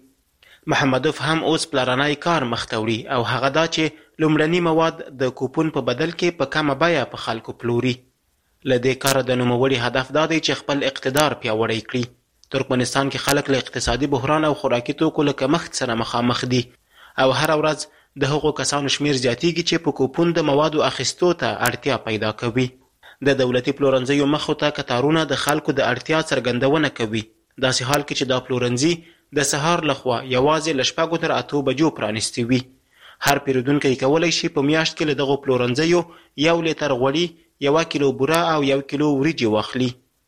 محمدوف هم اوس پلرنی کار مخته وړي او هغه دا چې لومړني مواد د کوپون په بدل کې په کمه بیه په خلکو پلوري. له دې کاره د نوموړي هدف دا دی چې خپل اقتدار پیاوړی کړي. ترکمنستان کې خلک له اقتصادي بحران او خوراکي توکو له کمښت سره مخامخ دي او هر ورځ د هغو کسانو شمیر زیاتیږي چې په کوپون د موادو اخیستو ته اړتیا پیدا کوي. د دولتي پلورنځیو مخو ته کتارونه د خلکو د اړتیا څرګندونه کوي. داسې حال کې چې دا پلورنځي د سهار لخوا یوازې له شپږو تر اتو بجو پرانیستي وي. هر پیرودونکی کولی شي په میاشت کې له دغو پلورنځیو یو لیتر غوړي، یوه کیلو بوره او یو کیلو وریجې واخلي.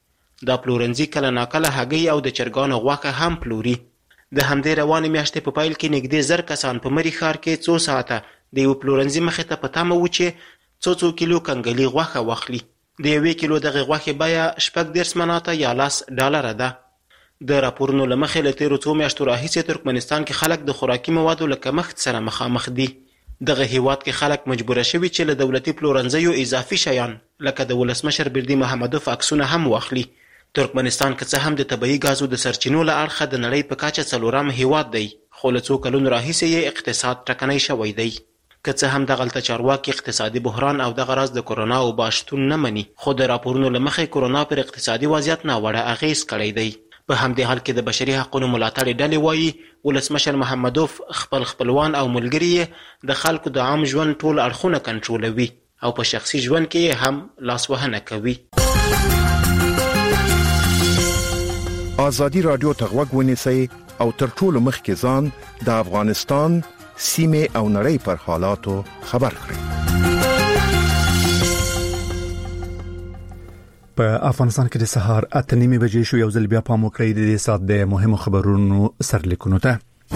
دا پلورنځي کله ناکله هګۍ او د چرګانو غوښه هم پلوري. د همدې روانې میاشتې په پیل کې نږدې زر کسان په مري ښار کې څو ساعته د یو پلورنځي مخې ته په تمه و چې څو څو کیلو کنګلي غوښه واخلي. د یوې کیلو دغې غوښې بیه شپږ دېرش مناته یا لس ډالره ده. د راپورونو له مخې له تېرو څو میاشتو راهیسې ترکمنستان کې خلک د خوراکي موادو له کمښت سره مخامخ دي. دغه هیواد کې خلک مجبوره شوي چې له دولتي پلورنځیو اضافي شیان لکه د ولسمشر بیردی محمدوف عکسونه هم واخلي ترکمنستان که څه هم د طبیعي ګازو د سرچینو له اړخه د نړۍ په کچه څلورم هیواد دی، خو له څو کلونو راهیسې یې اقتصاد ټکنی شوی دی. که څه هم دغلته چارواکي اقتصادي بحران او دغه راز د کورونا وبا شتون نه مني، خو د راپورونو له مخې کورونا پر اقتصادي وضعیت ناوړه اغېز کړی دی. په همدې حال کې د بشري حقونو ملاتړې ډلې وایي ولسمشر محمدوف خپل خپلوان او ملګري یې د خلکو د عام ژوند ټول اړخونه کنټرولوي او په شخصي ژوند کې یې هم لاسوهنه کوي. آزادي رادیو ته غوږ ونیسئ او تر ټولو مخکې ځان د افغانستان سیمه او نړۍ پر حالاتو خبر کړئ. په افغانستان کې د سهار اته نیمې بجې شو. یو ځل بیا پام وکړئ د دې سات د مهمو خبرونو سرلیکونو ته.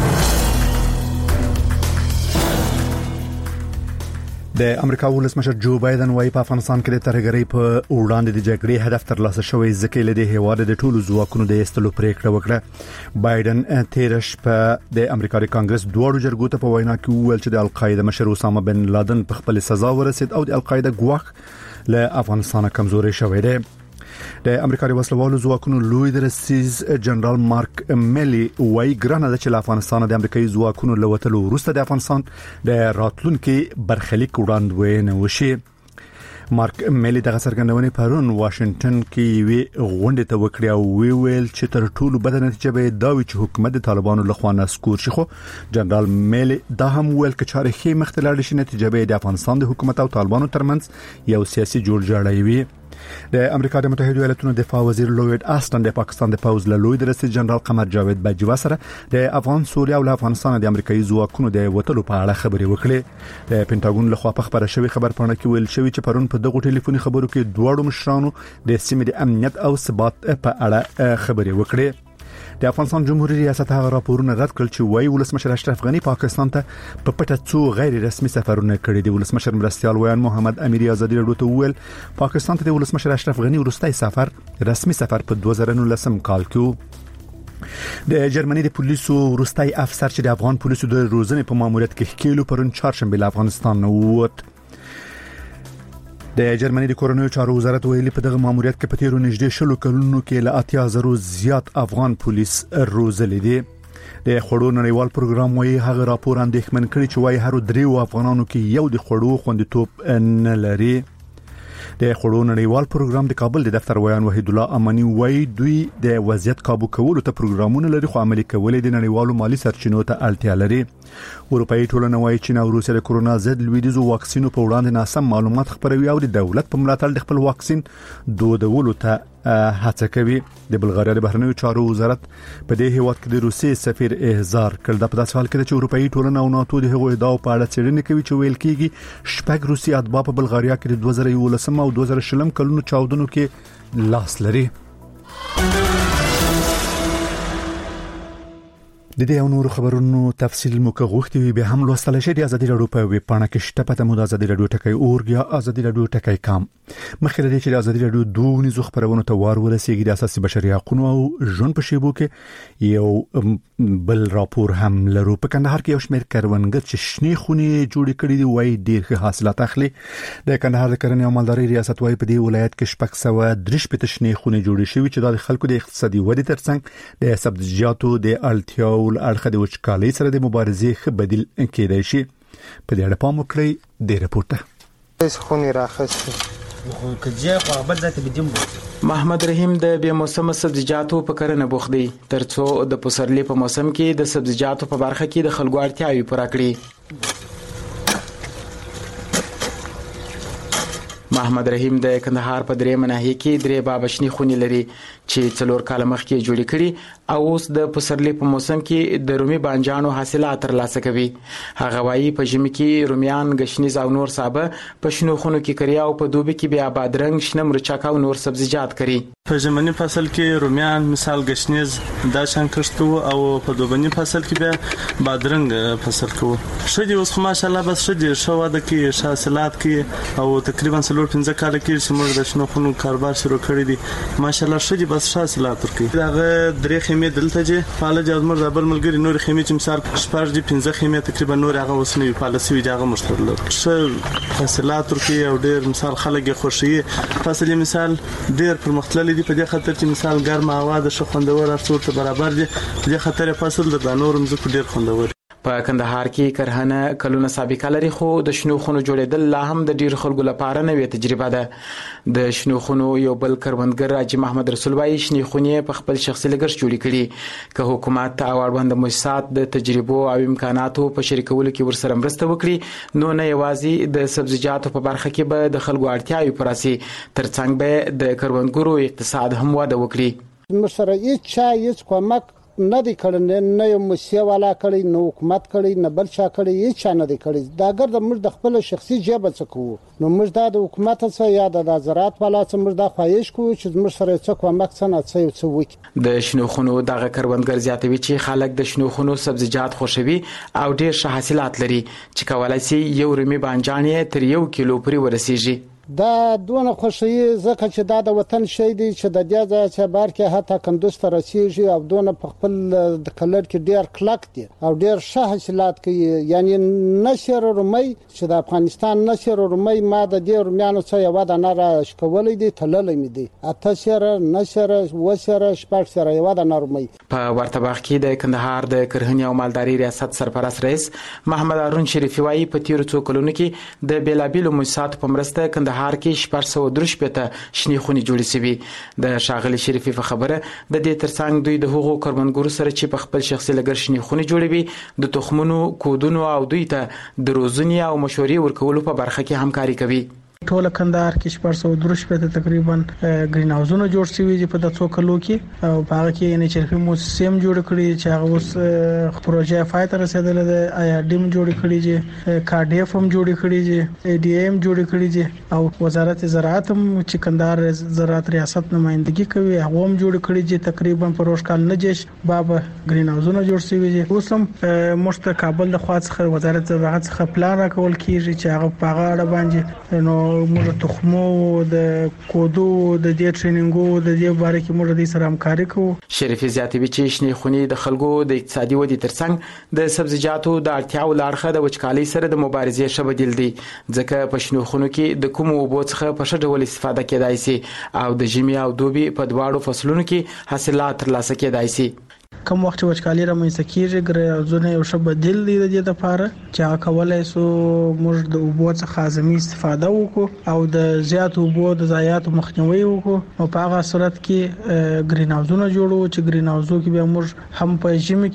د امریکا ولسمشر جو بایدن وايي په افغانستان کې د ترهګرۍ په وړاندې د جګړې هدف ترلاسه شوی ځکه له دې هیواد د ټولو ځواکونو د ایستلو پریکړه وکړه. بایدن تیرش په د امریکا د کانګرس دوه جرګو ته په وینا کې وویل چې د القاعده مشر اسامه بن لادن په خپل سزا ورسید او د القاعده ګواښ له افغانستان کمزوري شوی دی. د امریکا د وسلوالو ځواکونو لوی درسیز جنرال مارک میلی وايي ګرانه ده چې له افغانستان د امریکایي ځواکونو له وتلو وروسته د افغانستان د راتلونکو برخلیک وړاندوینه وشي. مارک میلی دغه څرګندونه پرون واشنگټن کې وی غونډه ته وکړه او وی ویل چې تر ټولو بد نتیجه به دا وي چې حکومت د طالبانو لخوا نسکور شي. خو جنرال میلی دا هم ویل چې چاره خې مختلل شي نتیجه به د افغانستان د حکومت او طالبانو ترمنځ یو سیاسي جوړجاړی وي. د امریکا د متحده ایالاتونو دفاع وزیر لوید آستن د پاکستان د پوز له لوی درسي جنرال قمر جاوید بجوا سره د افغان سوریا او له افغانستان د امریکایي ځواکونو د وټلو په اړه خبرې وکړې. د پینټاګون له خوا په خبره شوی خبر پاڼه کې ویل شوی چې پرون په دغه ټلیفوني خبرو کې دوه مشرانو د سیمې د امنیت او ثبات په اړه خبرې وکړې. د افغانستان جمهوریت ریاست هغه راپورونه رد کړل چې وايي ولسمشر اشرف غنی پاکستان ته په پټه څو غیر رسمي سفرونه کړي دي. ولسمشر مرستيال ویان محمد اميري ازادي راډیو ته ویل پاکستان ته د ولسمشر اشرف غنی وروستي سفر رسمي سفر په دوه زره نولسم کال کې و. د جرمني د پولیسو وروستي افسر چې د افغان پولیسو د روزنې په ماموریت کې کېلو پرون چهارشنبه له افغانستان ووت. د جرمني د کورونو چارو وزارت ویلي په دغه ماموریت کې په تیرو نږدې شلو کلونو کې له اتیا زرو زیات افغان پولیس روزلي دي. د خړو نړیوال پروګرام وايي هغه راپور اندېښمن کړي چې وايي هر دریو افغانانو کې یو د خړو خوندیتوب نه لري. د خړو نړیوال پروګرام د کابل د دفتر ویان وحید الله امانی وايي دوی د وضعیت قابو کولو ته پروګرامونه لري خو عملي کول د نړیوالو مالی سرچینو ته اړتیا لري. اروپאי ټولنه وايي چې نو روسیه د کورونا ضد لویدیزو واکسینو په وړاندې ناسم معلومات خپروي او د دولت په ملاتړ د خپل واکسین دودولو ته هڅه کوي. د بلغاریا د بهرنیو چارو وزارت په دې هیواد کې د روسي سفیر احضار کړ. د په داسې حال کې چې اروپאי ټولنه او ناتو د هغوی ادعاو په اړه څېړنه کوي چې ویل کېږي شپږ روسي اتباع په بلغاریا کې د دوه زره یولسم او دوه زره شلم کلونو چاودنو کې لاس لري. د دې او نور خبرونو تفصیل مو که غوښتي وي به هم لوستل شي د ازادي راډیو په ویب پاڼه کې شته. پته مو د ازادي راډیو ټکی اورګ یا ازادي راډیو ټکی کام. مخکې لري چې د ازادي راډیو دوه نيزو خبرونو ته وار ورسیږي د اساسي بشري حقوقو او ژوند په شیبو کې یو بل راپور هم لرو. په کندهار کې یو شمېر کروندګر چې شنې خونې جوړې کړې دي وایي ډېر ښه حاصلات اخلي. د کندهار د کرنې او مالدارۍ ریاست وايي په دې ولایت کې شپږ سوه درې شپېته شنې خونې جوړې شوې چې د خلکو د اقتصادي ودې ترڅنګ د سبزیجاتو د اړتیاو اړخ د وچکالۍ سره د مبارزې ښه بدیل کېدای شي. په دې اړه پام وکړئ د رپورټ ته. خونې راخستې محمد رحیم د بې موسمه سبزیجاتو په کرنه بوخت دی ترڅو د پسرلي په موسم کې د سبزیجاتو په برخه کې د خلکو اړتیاوې پوره کړي. محمد رحیم د کندهار په درې مناهي کې درې بابشني خونې لري چې څلور کال مخکې جوړې کړي او اوس د پسرلي په موسم کې د رومي بانجانو حاصلات ترلاسه کوي. هغه وايي په ژمي کې رومیان، ګشنیز او نور سابه په شنو خونو کې کړي او په دوبي کې بیا بادرنګ، شنه مرچک او نور سبزیجات کړي. په ژمني فصل کې رومیان مثال ګشنیز دا شان کښتو او په دوبني فصل کې بیا بادرنګ فصل کوو. شدي اوس ماشاءالله بس شدي شو واده کې حاصلات کې او تقریبا څلور پنځه کال کې چې موږ د شنو خونو کاروبار شروع کړی دي ماشاءالله شدي بس حاصلات ورکړي. داغه درې خیمې دلته چې فعال جوړمر د بل ملګری نور خیمې چې مثال شپږ دي پنځه خیمې تقریبا نور هغه وسنی پالیسي دغه مشترل ش حاصلات ورکړي او ډېر مثال خلک خوشي فصل مثال ډېر پرمختللي دي په دې خاطر چې مثال ګرمه هوا د خوندور ارڅور ته برابر دي. په دې خاطر فصل د نورم زکو ډیر خوندور. په کندهار کې کرهنه کلونه سابقه لري خو د شنو خونو جوړېدل لا هم د ډیر خلکو لپاره نوې تجربه ده. د شنو خونو یو بل کروندګر حاجی محمد رسول وایي شنې خونې په خپل شخصي لګښت جوړې کړي. که حکومت او اړوند مؤسسات د تجربو او امکاناتو په شریکولو کې ورسره مرسته وکړي نو نه یوازې د سبزیجاتو په برخه کې به د خلکو اړتیاوې پوره سي ترڅنګ به د کروندګرو اقتصاد هم وده وکړي. مشره هیڅ چا هیڅ کومک نه دی کړی، نه یو مسیه والا کړی، نه حکومت کړی، نه بل چا کړی، هیڅ چا نه دی کړی. دا اگر د موږ د خپل شخصي جیب څخه کوو نو موږ دا د حکومت څخه یا د زراعت والا څخه موږ دا خواهش کوو چې موږ سره څه کومک څه نه څه څه وکړي. د شنو خونو دغه کروندګر زیاتوي چې خلک د شنو خونو سبزیجات خوښوي او ډیر ښه حاصلات لري چې کولای شي یو رمي بانجان تر یو کیلو پورې ورسیږي. دا دونه خوشي ځکه چې دا د وطن شي دی چې د دې ځای چې بار کې حتی کندوز ته رسیږي او دونه په خپل د کلر کې ډیر کلک دي او ډیر ښه حاصلات کوي. یعنی نشر رومي چې د افغانستان نشر رومي ما د دې رومیانو څخه یو د نه را شکولې دي تللې مې دي اته سره نشر وسره شپږ سره یو د نرمي. په ورته وخت کې د کندهار د کرهنې او مالداري ریاست سرپرست رئیس محمد هارون شریفي وایي په تیر څو کلونو کې د بیلابیلو مؤسساتو په مرسته کندهار هر کې شپږ سوه درې شپېته شنې خونې جوړې شوي. د ښاغلي شریفي په خبره د دې ترڅنګ دوی د هغو کروندګرو سره چې په خپل شخصي لګښت شنې خونې جوړوي د تخمونو کودونو او دوی ته د روزنې او مشورې ورکولو په برخه کې همکاري کوي. ټول کندهار کې شپږ سوه درې شپېته تقریبا ګرین هاوسونه جوړ شوي دي په دغه کلو کې او په هغه کې یعنی چې موسسې هم جوړ کړي چې هغه اوس پروژه فای ته رسیدلې ده. آی آر ډي هم جوړ کړي دي، کارډیف هم جوړ کړي دي، ای ډي ایم جوړ کړي دي او وزارت زراعت هم چې کندهار زراعت ریاست نمائندګي کوي هغه هم جوړ کړي دي. تقریبا په روش کال نجش باب ګرین هاوسونه جوړ شوي دي. اوس هم مشت کابل د خوا څخه وزارت زراعت څخه پلان راکول کیږي چې هغه په هغه اړه باندې نو موږ تخمو د کودو د دې ټریننګو د دې باره کې موږ د سره همکاري کوو. شریفي زیاتوي چې شنې خونې د خلکو د اقتصادي ودې ترڅنګ د سبزیجاتو د اړتیاو لاړخه د وچکالۍ سره د مبارزې ښه بدیل دی ځکه په شنو خونو کې د کومو اوبو څخه په ښه ډول استفاده کېدای شي او د ژمي او دوبي په دواړو فصلونو کې حاصلات ترلاسه کېدای شي. کوم وخت وچکالي رامنځته کیږي ګرځونه یو ښه بدیل دی د دې لپاره چې هغه کولای سو موږ د اوبو څخه اعظمي استفاده وکړو او د زیات اوبو د ضایعاتو مخنیوي وکړو او په هغه صورت کې ګرین هاوسونه جوړو چې ګرین هاوسو کې به موږ هم په ژمي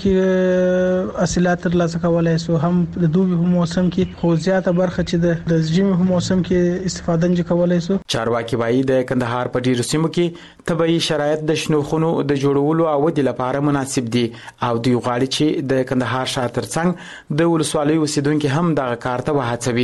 کې حاصلات ترلاسه کولای سو هم د دوبي په موسم کې خو زیاته برخه چې د ژمي په موسم کې استفاده نه کولای سو. چارواکي وایي د کندهار په ډیرو سیمو کې طبيعي شرایط د شنو خونو د جوړولو او ودې لپاره مناسب دي او دوی غواړي چې د کندهار ښار ترڅنګ د ولسوالۍ اوسیدونکو هم دغه کار ته وهڅوي.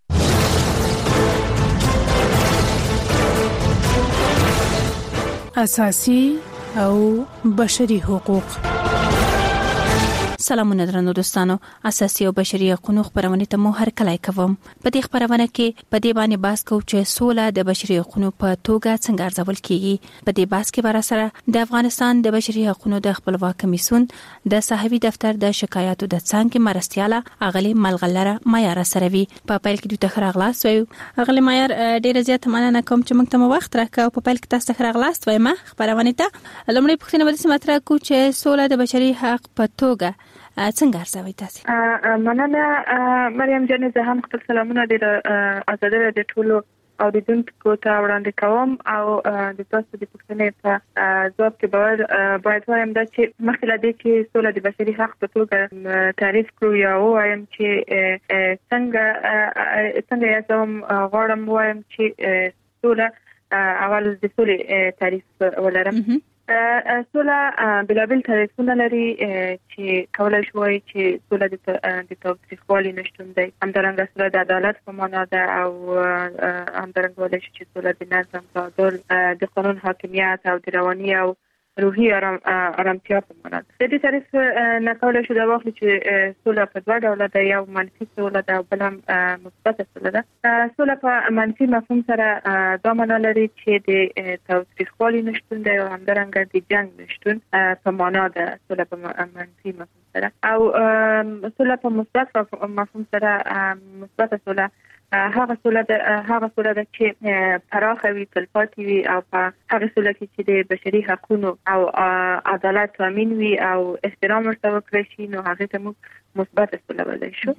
اساسي او بشري حقوق. سلامونه درنو دوستانو، اساسي او بشري حقوقو خبرونه ته مو هر کله کوم. په دې خبرونه کې په دې باندې باس کوو چې سوله د بشري حقوقو په توګه څنګه ارزول کیږي. په دې باس کې بار سره د افغانستان د بشري حقوقو د خپلواک کمیسیون د صحوي دفتر د شکایاتو د څنګه مرستياله اغلی ملغلره معیار سره وی. په پیل کې د تخراغلاس وی اغلی معیار ډیر زیات مننه کوم چې موږ ته وخت راکاو. په پیل کې تاسو تخراغلاس وای ما خبرونه ته لمړی پښتنه به سماتره کو چې سوله د بشري حق په توګه څنګه ارزوي تاسو؟ مننه مریم جان، زه هم خپل سلامونه د آزادۍ د ټولو اوریدونکو ته وړاندې کوم او د تاسو د پوښتنې په ځواب کې باید باید وایم دا چې مخکې له دې چې سوله د بشري حق په توګه تعریف کړو یا وایم چې څنګه څنګه یا زم غواړم وایم چې سوله اول د سولې تعریف ولرم. سوله بلابل تعریفونه لري چې کولای شوی چې سوله د تاوتریخوالي نشټون دی، همدارنګه سوله د عدالت په معنا ده او همدارنګه ولای شي چې سوله د نظم تعادل د قانون حاکمیت او د رواني او روحي آرامتیا په معنا ده. د دې تعریف نه کولای شو دا واخلي چې سوله په دوه ډوله ده، یو منفي سوله ده او بل هم مثبت سوله ده. سوله په منفي مفهوم سره دا معنا لري چې د تاوتریخوالي نشټون دی او همدارنګه د جنگ نشټون په معنا ده سوله په منفي مفهوم سره. او سوله په مثبت مفهوم سره مثبت سوله هغه سوله د هغه سوله د چې پراخه وي تلپاتې وي او په هغه سوله کې چې د بشري حقوقو او عدالت تامین وي او احترام ورته وکړي شي نو هغه ته موږ مثبت سوله ویل شو.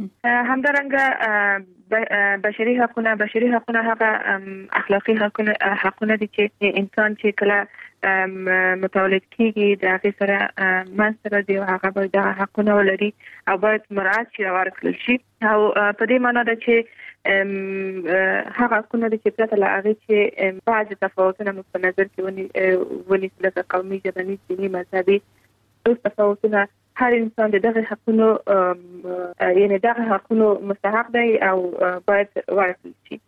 همدارنګه بشري حقوقو بشري حقوقو هغه اخلاقی حقوقو حقوقو دي چې انسان چې کله متولد کیږي د هغه سره منځ دی او هغه باید د حقوقو ولري او باید مراعات شي او ورکړل شي او په دې معنی ده چې هغه حقوقو دي چې پرته له هغه چې بعض تفاوتونه په نظر کې ونی ونی لکه قومي ژبني دیني مذهبي اوس تفاوتونه هر انسان دغه حقوقو یعنی دغه حقوقو مستحق دی او باید ورکړل شي.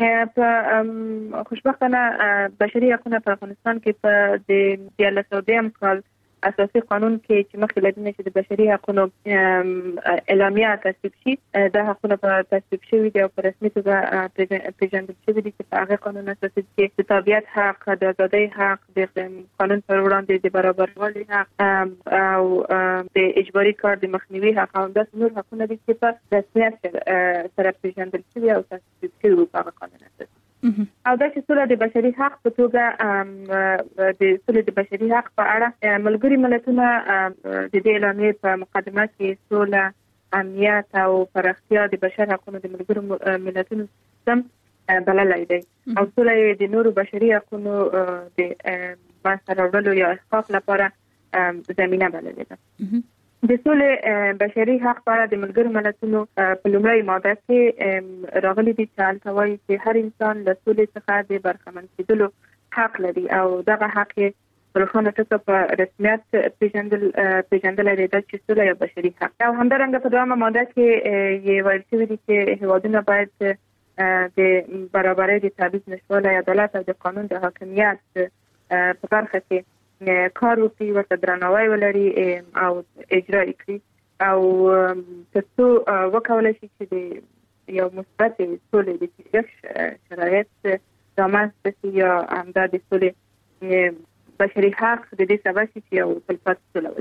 په خوشبختانه بشري حقوقو په افغانستان کې په د دیارلس سوه دویم کال اساسي قانون کې چې مخکې لدینه چې د بشري حقوقو اعلامیه تصویب شي د حقوقو په تصویب شوی دی او په رسمي توګه پیژندل شوی دی چې په هغه قانون اساسي کې د تابعیت حق، د ازادۍ حق، د قانون پر وړاندې د برابروالي حق او د اجباري کار د مخنیوي حق او داسې نور حقوقونه دي چې په رسمیت سره پیژندل شوی او تصویب شوی په هغه قانون اساسي. او دا چې سوله د بشري حق په توګه د سوله د بشري حق په اړه ملګري ملتونه د دې اعلامیې په مقدمه کې سوله، امنیت او پراختیا د بشر حقوقو د ملګرو ملتونو سیستم بللی دی او سوله د نورو بشري حقوقو د منځته راوړلو یا احقاق لپاره زمینه بللی ده. د سولې بشري حق په اړه د ملګرو ملتونو په لومړۍ ماده کې راغلي دي چې هلته وایي چې هر انسان له سولې څخه د برخمن کېدلو حق لري او دغه حق یې روښانه ټکه په رسمیت پیژندل پیژندل لري چې سوله یو بشري حق او همدارنګه په دویمه ماده کې یې ویل شوي دي چې هیوادونه باید د برابرۍ د تبعیض نشتوالی، عدالت او د قانون د حاکمیت په برخه کې کار وکړي، ورته درناوی ولري او اجرا کړي او ترڅو وکولای شي چې د یو مثبت سولې د ټینګښت شرایط رامنځته شي یا همدا د سولې بشري حق د دې سبب شي چې یو تلپاتې سوله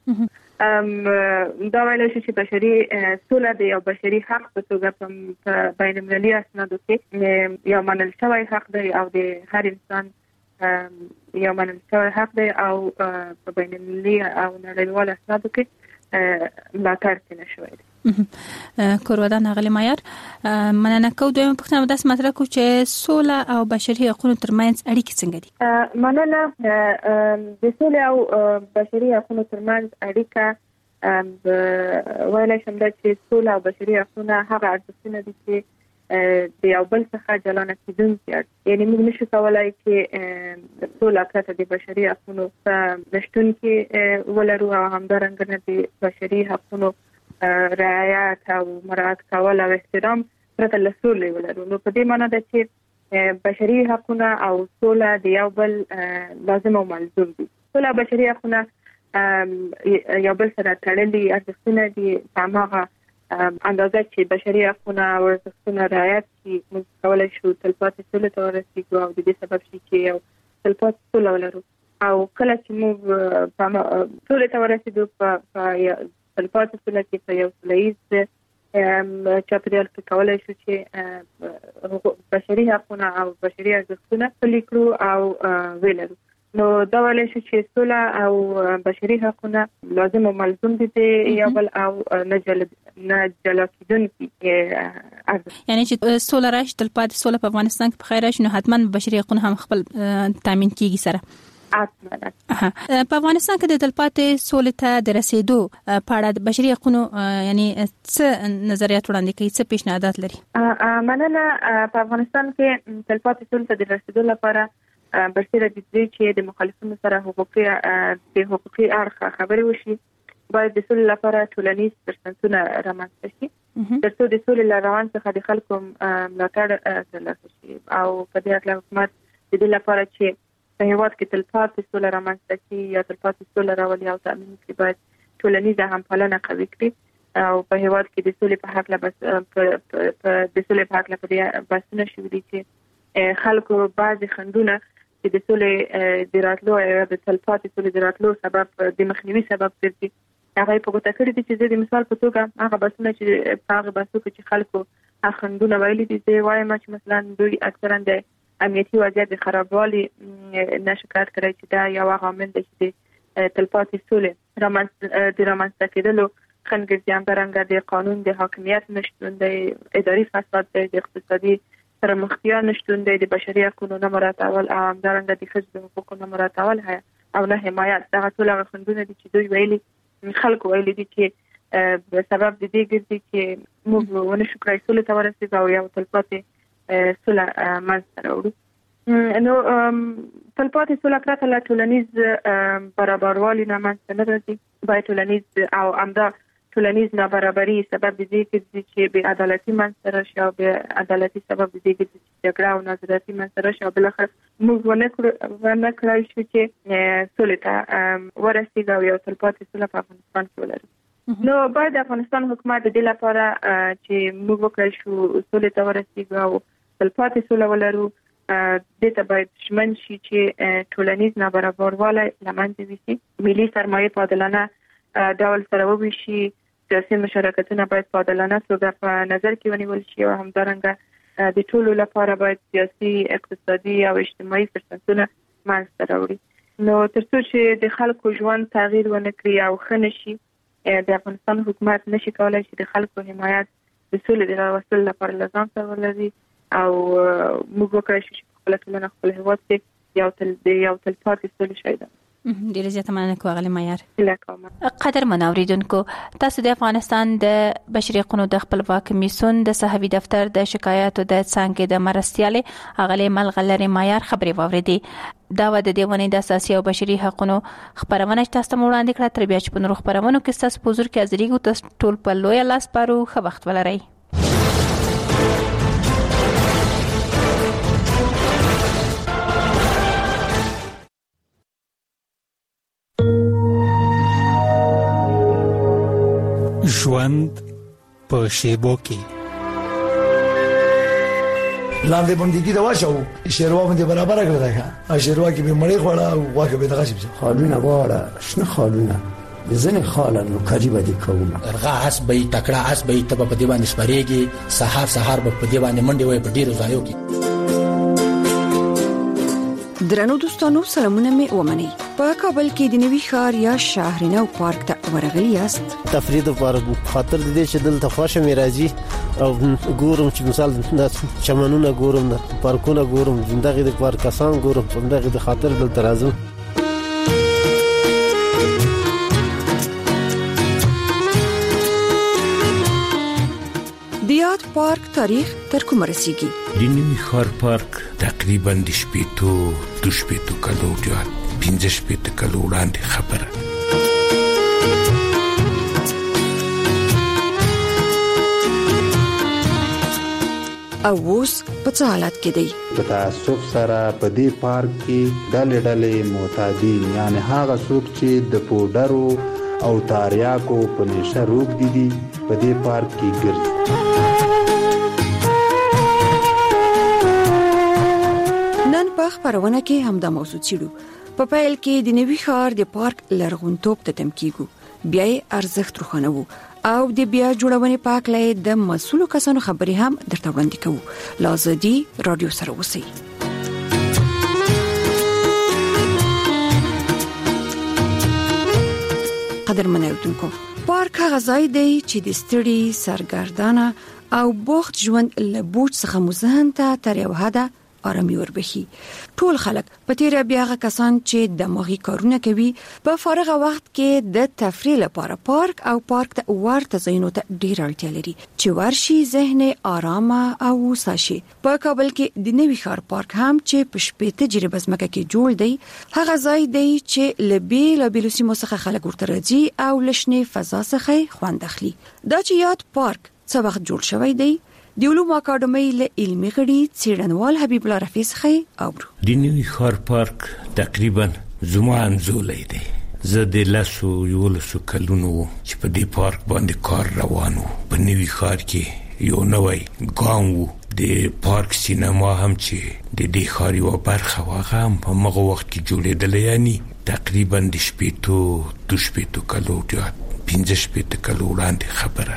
ولرو. دا ویلی شي چې بشري سوله د یو بشري حق په توګه په بین المللي اسنادو کې یو منل شوی حق دی او د هر انسان یو منل شوی حق دی او په بین المللي او نړیوالو اسنادو کې ملاتړ کړی شوی دی. کورودان اغلی مایر مننه کوم دویم پوښتنه داس مطرح کو چې سوله او بشري حقوقو ترمنځ اړیکې څنګه دي؟ مننه. د سوله او بشري حقوقو ترمنځ اړیکه ویلای شم چې سوله او بشري حقوقو هغه ارزښتونه دي چې د یو بل څخه جلا نه کېدونکي دي. یعنې موږ نشو کولای چې سوله پرته د بشري حقوقو نشتون کې ولرو او همدارنګه نه د بشري حقوقو رعایت او مراعات کول او احترام پرته له سولې ولرو. نو په دې معنی ده چې بشري حقوقو او سوله د یو بل لازم او ملزوم دي. سوله او بشري حقوقو یو بل سره تړلي ارزښتونه دي په هماغه اندازه چې بشري حقوقو او ارزښتونه رعایت کړي موږ کولی شو تلپاتې سولې ته ورسېږو او د دې سبب شي چې یو تلپاتې سوله ولرو. او کله چې موږ سولې ته ورسېدو په تلپاتې سوله کې په یو سوله ییز چاپېریال کې کولی شو چې بشري حقوقونه او بشري ارزښتونه پلي کړو او ولرو. نو دا ویلی شو چې سوله او بشري حقوقونه لازم او ملزوم دي د یو بل او نه جلا کېدونکي ارزښت. یعنی چې سوله راشي تلپاتې سوله په افغانستان کې په خیر راشي نو حتما بشري حقوق هم خپل تامین کیږي سره. په افغانستان کې د تلپاتې سولې ته د رسیدو په اړه د بشري حقوقو یعنی څه نظریات وړاندې کوي، څه پیشنهادات لري؟ مننه. په افغانستان کې تلپاتې سولې ته د رسیدو لپاره برسېره د دې چې د مخالفینو سره حقوقي د حقوقي اړخ خبرې وشي، باید د سولې لپاره ټولنیز فرصتونه رامنځته شي ترڅو د سولې له روان څخه د خلکو ملاتړ ترلاسه شي او په دې اړه حکومت د دې لپاره چې په هېواد کې تلپاتې سوله رامنځته شي یا تلپاتې سوله راولي او تامین کړي باید ټولنیزه همپالنه قوي کړي او په هېواد کې د سولې په هکله بس د سولې په هکله په دې بحثونه شوي دي چې خلکو بعضې خنډونه چې د سولې د راتلو یا د تلپاتې سولې د راتلو سبب د مخنیوي سبب ګرځي، هغه په ګوته کړي دي چې زه د مثال په توګه هغه بحثونه چې په هغه بحثو کې چې خلکو اخندونه ویلي دي چې وایم چې مثلا دوی اکثرا د امنیتي وضعیت د خرابوالي نه شکایت کوي چې دا یو عامل دی چې تلپاتې سولې رامنځته د رامنځته کېدلو خنګزیان برنګ د قانون د حاکمیت نشټون د اداري فساد د اقتصادي پرمختیا نشټون د بشري حقوقو نه مراعاتول او همدارنګه د ښځو حقوقو نه مراعاتول او نه حمایت دا ټول هغه خندونه دي چې دوی ویلي خلکو ویلي دي چې په سبب د دې ګرځي چې موږ ونه شو کړای سولې ته ورسېږو او یو تلپاتې سوله منځته راوړو. نو تلپاتې سوله پرته له ټولنیز برابروالي نه منځته نه راځي. باید ټولنیز او همدا ټولنیز نابرابري سبب د دې ګرځي چې بې عدالتي منځته راشي او بې عدالتي سبب د دې ګرځي چې جګړه او نارضایتي منځته راشي او بالاخره موږ ونه ونه کړای شو چې سولې ته ورسېږو او یو تلپاتې سوله په افغانستان کې ولرو. نو باید د افغانستان حکومت د دې لپاره چې موږ وکړای شو سولې ته ورسېږو او تلپاتې سوله ولرو دې ته باید ژمن شي چې ټولنیز نابرابروالی له منځه یوسي، ملي سرمایه په عادلانه ډول سره وویشي، سیاسي مشارکتونه باید په عادلانه توګه په نظر کې ونیول شي او همدارنګه د ټولو لپاره باید سیاسي، اقتصادي او اجتماعي فرصتونه منځته راوړي. نو تر څو چې د خلکو ژوند تغییر ونه کړي او ښه نشي، د افغانستان حکومت نشي کولای چې د خلکو حمایت د سولې د راوستلو لپاره له ځان سره ولري او موږ وکړای شو چې په خپله ټولنه خپل هېواد کې یو تل د یو تلپاتې سولې شی ده. ډیره زیاته مننه کوم غلی معیار. قدر منوریدونکو، تاسو د افغانستان د بشري حقوقو د خپلواک کمیسیون د صحوي دفتر د شکایاتو د څنګه د مرستياله اغلی ملغلری معیار خبري ووریدي. دا و د دیوانې د اساسي او بشري حقوقو خبرونه تاسو ته وړاندې کړه. تر بیا چې په نور خبرونو کې تاسو پوزور کې ازریګو تاسو ټول په لوی لاس پارو خو وخت ولرئ. ژوند په شیبو کې لاندې باندې دا واښو شیروا باندې برابر کړل دا ښه شیروا کې به مړی خوړه او واګه به دغه شي خالونه واړه شنه خالونه ځنه خالن قریبه دي کومه ارغا اس به تکړه اس به تب په دی باندې سپریږي سحر سحر په دی باندې منډي وای په ډیرو ځایو کې. درنو دوستانو سلامونه مې ومني. په کابل کې د نوي ښار یا شاهرینو پارک ته ورغلی یاست. تفریح لپاره خاطر د دې چې دلته خوښه مې راځي او ګورم چې مثال د چمنونه ګورم، د پارکونه ګورم، دغه د پارک کسان ګورم، دغه د خاطر دلته راځم. دیاد پارک تاریخ تر کومه رسیږي؟ د نوي ښار پارک تقریبا د شپېتو د شپېتو کلو یا پنځه شپېته کلو وړاندې خبره. او اوس په څه حالت کې دی؟ په تاسف سره په دې پارک کې ډلې ډلې معتادین، یعنی هغه څوک چې د پودرو او تاریاکو په نشه روږدي دي په دې پارک کې ګرځي. نن په خبرونه کې هم د موضوع چیرو. په پیل کې د نوي ښار د پارک لرغونتوب ته تم کیږو، بیا یې ارزښت روښانوو او د بیا جوړونې په اړه د مسؤلو کسانو خبرې هم درته وړاندې کوو. لازدي رادیو سره اوسئ. قدر منوریدونکو، پارک هغه ځای دی چې د ستړي، سرګردانه او بوخت ژوند له بوج څخه مو ذهن ته تر یو حده آرامي وربخي. ټول خلک په تیره بیا هغه کسان چې دماغي کارونه کوي په فارغه وخت کې د تفریح لپاره پارک او پارک ته ورته ځایونو ته ډیر اړتیا لري چې ورشي ذهن آرامه او وساشي. په کابل کې د نوي ښار پارک هم چې په شپېته جریبه ځمکه کې جوړ دی، هغه ځای دی چې له بیلابیلو سیمو څخه خلک ورته راځي او له شنې فضا څخه خوند اخلي. دا چې یاد پارک څه وخت جوړ شوی دی، د علومو اکاډمۍ له علمي غړي څېړنوال حبیب الله رفیع څخه اورو. د نوي ښار پارک تقریبا زما انځولی دی. زه د لسو یولسو کلونو چې په دې پارک باندې کار روان و. په نوي ښار کې یو نوی ګام و. د پارک سینما هم چې د دې ښار یوه برخه وه، هغه هم په هغه وخت کې جوړېدلی، یعنې تقریبا د شپېتو دو شپېتو کلو یا پنځه شپېته کلو وړاندې خبره ده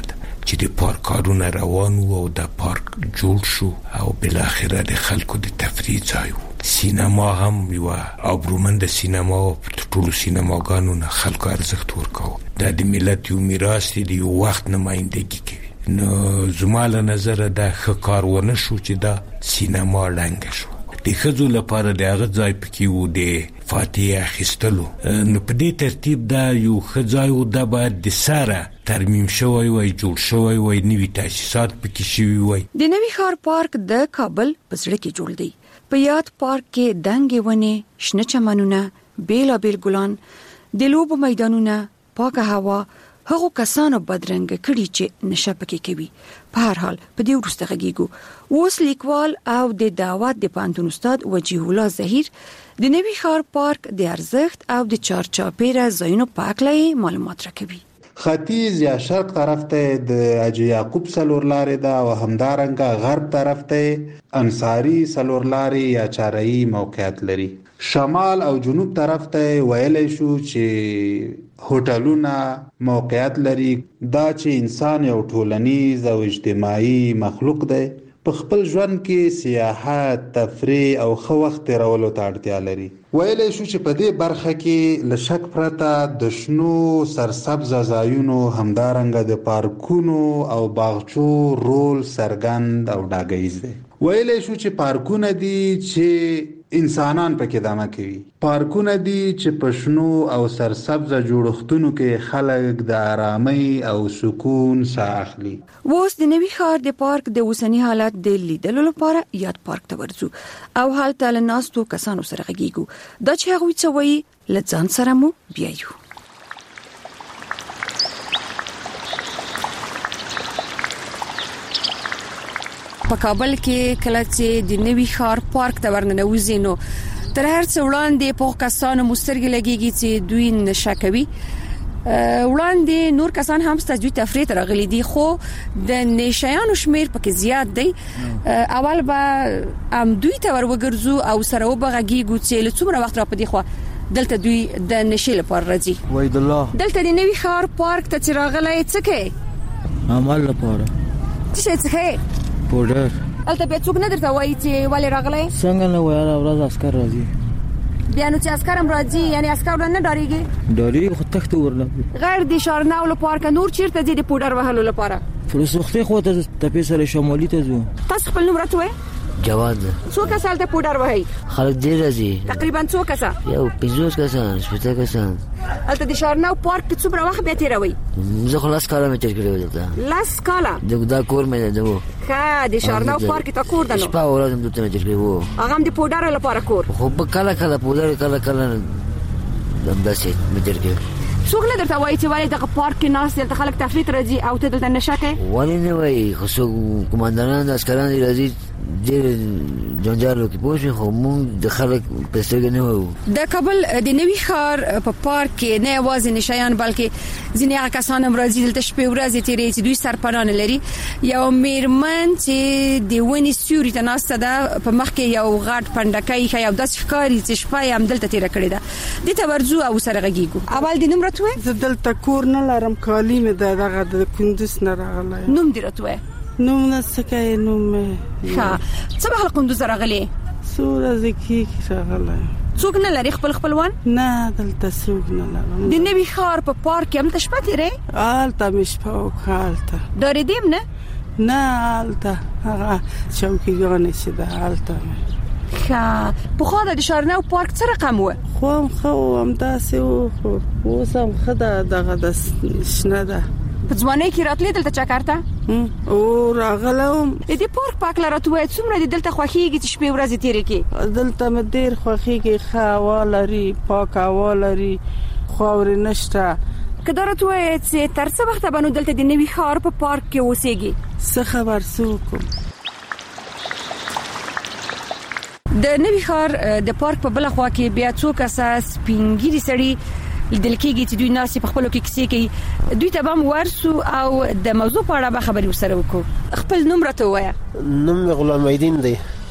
چې د پارک کارونه روان وو او د پارک جوړ شو او بل اخره د خلکو د تفریح ځای وو. سینما هم یو ابرومند سینما او ټولو سینماګانو نه خلکو ارزښت ورکاوه. دا د ملت یو میراث دی، یو وخت نمائندګي کوي. نو زما له نظره دا ښه کار ونه شو چې دا سینما ړنګه شو. د ښځو لپاره د هغه ځای پکې و د فاتحه اخیستلو. نو په دې ترتیب دا یو ښه ځای و، دا باید د سره ترمیم شوی وای، جوړ شوی وای، نوي تاسیسات پکې شوي وای. د نوي ښار پارک د کابل په زړه کې جوړ دی. په یاد پارک کې دنګې ونې، شنه چمنونه، بیلابیل ګلان، د لوبو میدانونه، پاکه هوا، هغو کسانو بدرنګ کړي چې نشه پکې کوي. په هر حال په دې وروسته غږیږو. اوس لیکوال او د دعوت د پانتون استاد وجیه الله ظهیر د نوي ښار پارک د ارزښت او د چارچاپیره ځایونو په اړه معلومات راکوي. ختیځ یا شرق طرف ته د حاجي یعقوب څلور لارې ده او همدارنګه غرب طرف ته انصاری څلور لارې یا چارایي موقعیت لري. شمال او جنوب طرف ته ویلای شو چې هوټلونه موقعیت لري. دا چې انسان یو ټولنیز او اجتماعي مخلوق دی، په خپل ژوند کې سیاحت، تفریح او ښه وخت تیرولو ته اړتیا لري. ویلای شو چې په دې برخه کې له شک پرته د شنو سرسبز ځایونو همدارنګه د پارکونو او باغچو رول څرګند او ډاګیز دی. ویلای شو چې پارکونه دي چې انسانان پکې دمه کوي، پارکونه دي چې په شنو او سرسبز جوړښتونو کې خلک د آرامۍ او سکون ساه اخلي. اوس د نوي ښار د پارک د اوسنی حالت د لیدلو لپاره یاد پارک ته ورځو او هلته له ناستو کسانو سره غږیږو. دا چې هغوی څه وایي له ځان سره مو بیایو. په کابل کې کله چې د نوي ښار پارک ته ورننوځي نو تر هر څه وړاندې په کسانو مسترګې لګيږي چې دوی نشه کوي. وړاندې نور کسان هم ستاسو دوی تفریح ته راغلي دي، خو د نشایانو شمیر پکې زیات دی. اول به ام دوی ته وروګرځو او سره وبغږیږو چې له څومره وخت را پدې خو دلته دوی د نشې لپاره راځي. وای د الله دلته د نوي ښار پارک ته چې راغلي څه کوي؟ عمل لپاره څه څه کوي؟ پودر. البته به څوک نه درته وایي چې ولې راغلی؟ څنګه نه وایي، ورځ عسكر راځي. بیا نو چې عسكر هم راځي، یعنی عسكر نه ډاریږي؟ ډاریږي خو تخت ورنه. غیر د شارناو لپاره نور چیرته ځي د پودر وهلو لپاره؟ فلسفه خو ته د پیسې شمالي ته ځو. تاسو خپل نوم راته وایي؟ جواد. څو کسان ته پودر وهي؟ خلک ډیر راځي. تقریبا څو کسان؟ یو پنځوس کسان، شپږ کسان. البته د شارناو پارک څو بر وخت به تیروي؟ زه خلاص کاله مې تیر کړی وځه. لاس کاله؟ دغه کور مې ده وو. ښه د شارناو پارک ته کور ده نو. شپه ورځ هم دته مې تیر کړی وو. هغه هم د پودر لپاره کور. خو په کاله کاله پودر کاله کاله دمداسې مې تیر کړی. څوک نه درته وایي چې ولې دغه پارک کې ناس دلته خلک تفریح راځي او ته دلته نشه کوي؟ ولې نه وایي؟ خو څوک کمانډران عسکران راځي ډېر جنجالو کې پوه خو مونږ د خلک په سترګې نه وو. د کابل د نوي ښار په پارک کې نه یوازې نشایان بلکې ځینې هغه کسان هم راځي دلته شپې ورځې تیرې چې دوی سرپناه نه لري. یو میرمن چې د ونې سیوري ته ناسته ده، په مخ کې یو غټ پنډکی ښه یو داسې ښکاري چې شپه یې هم دلته تیره کړې ده. دې ته ورځو او سره غږیږو. اول د نوم راته وایي؟ زه دلته کور نه لرم، کالي مې ده دغه د کندوز نه راغلی. نوم دې راته وایي؟ نوم نه څه کوي نوم مې. ښه څه به کندوز راغلی؟ څو ورځې کېږي راغلی. څوک نه لري خپل خپلوان؟ نه دلته څوک نه لرم. د نوي ښار په پارک کې همته شپه تیرې؟ هلته مې شپه وکړه. هلته ډارېدې نه؟ نه هلته هغه چوکیګانې چې ده هلته مې. ښه پخوا د شارناو پارک څه رقم و؟ خو هم ښه و، همداسې و، خو اوس هم ښه ده، دغه د شنه ده. په ځوانۍ کې راتلې دلته چکر ته؟ او راغلم. د دې پارک په اړه راته وایه څومره دې دلته خوښېږي چې شپې ورځې تېرې کړې؟ دلته مې ډېر خوښېږي، ښه هوا لري، پاک هوا لري، خاورې نشته. که دا راته وایه چې تر څه وخته به نو دلته د نوي ښار په پارک کې اوسېږي؟ څه خبر څه وکړم. د نوي ښار د پارک په بل خوا کې بیا څو کسه سپینګیري سړي لیدل کېږي چې دوی ناسې په خپلو کې کیسې کوي. دوی ته به هم ورسو او د موضوع په اړه به خبرې ورسره وکړو. خپل نوم راته ووایه. نوم مې غلام الدین دی.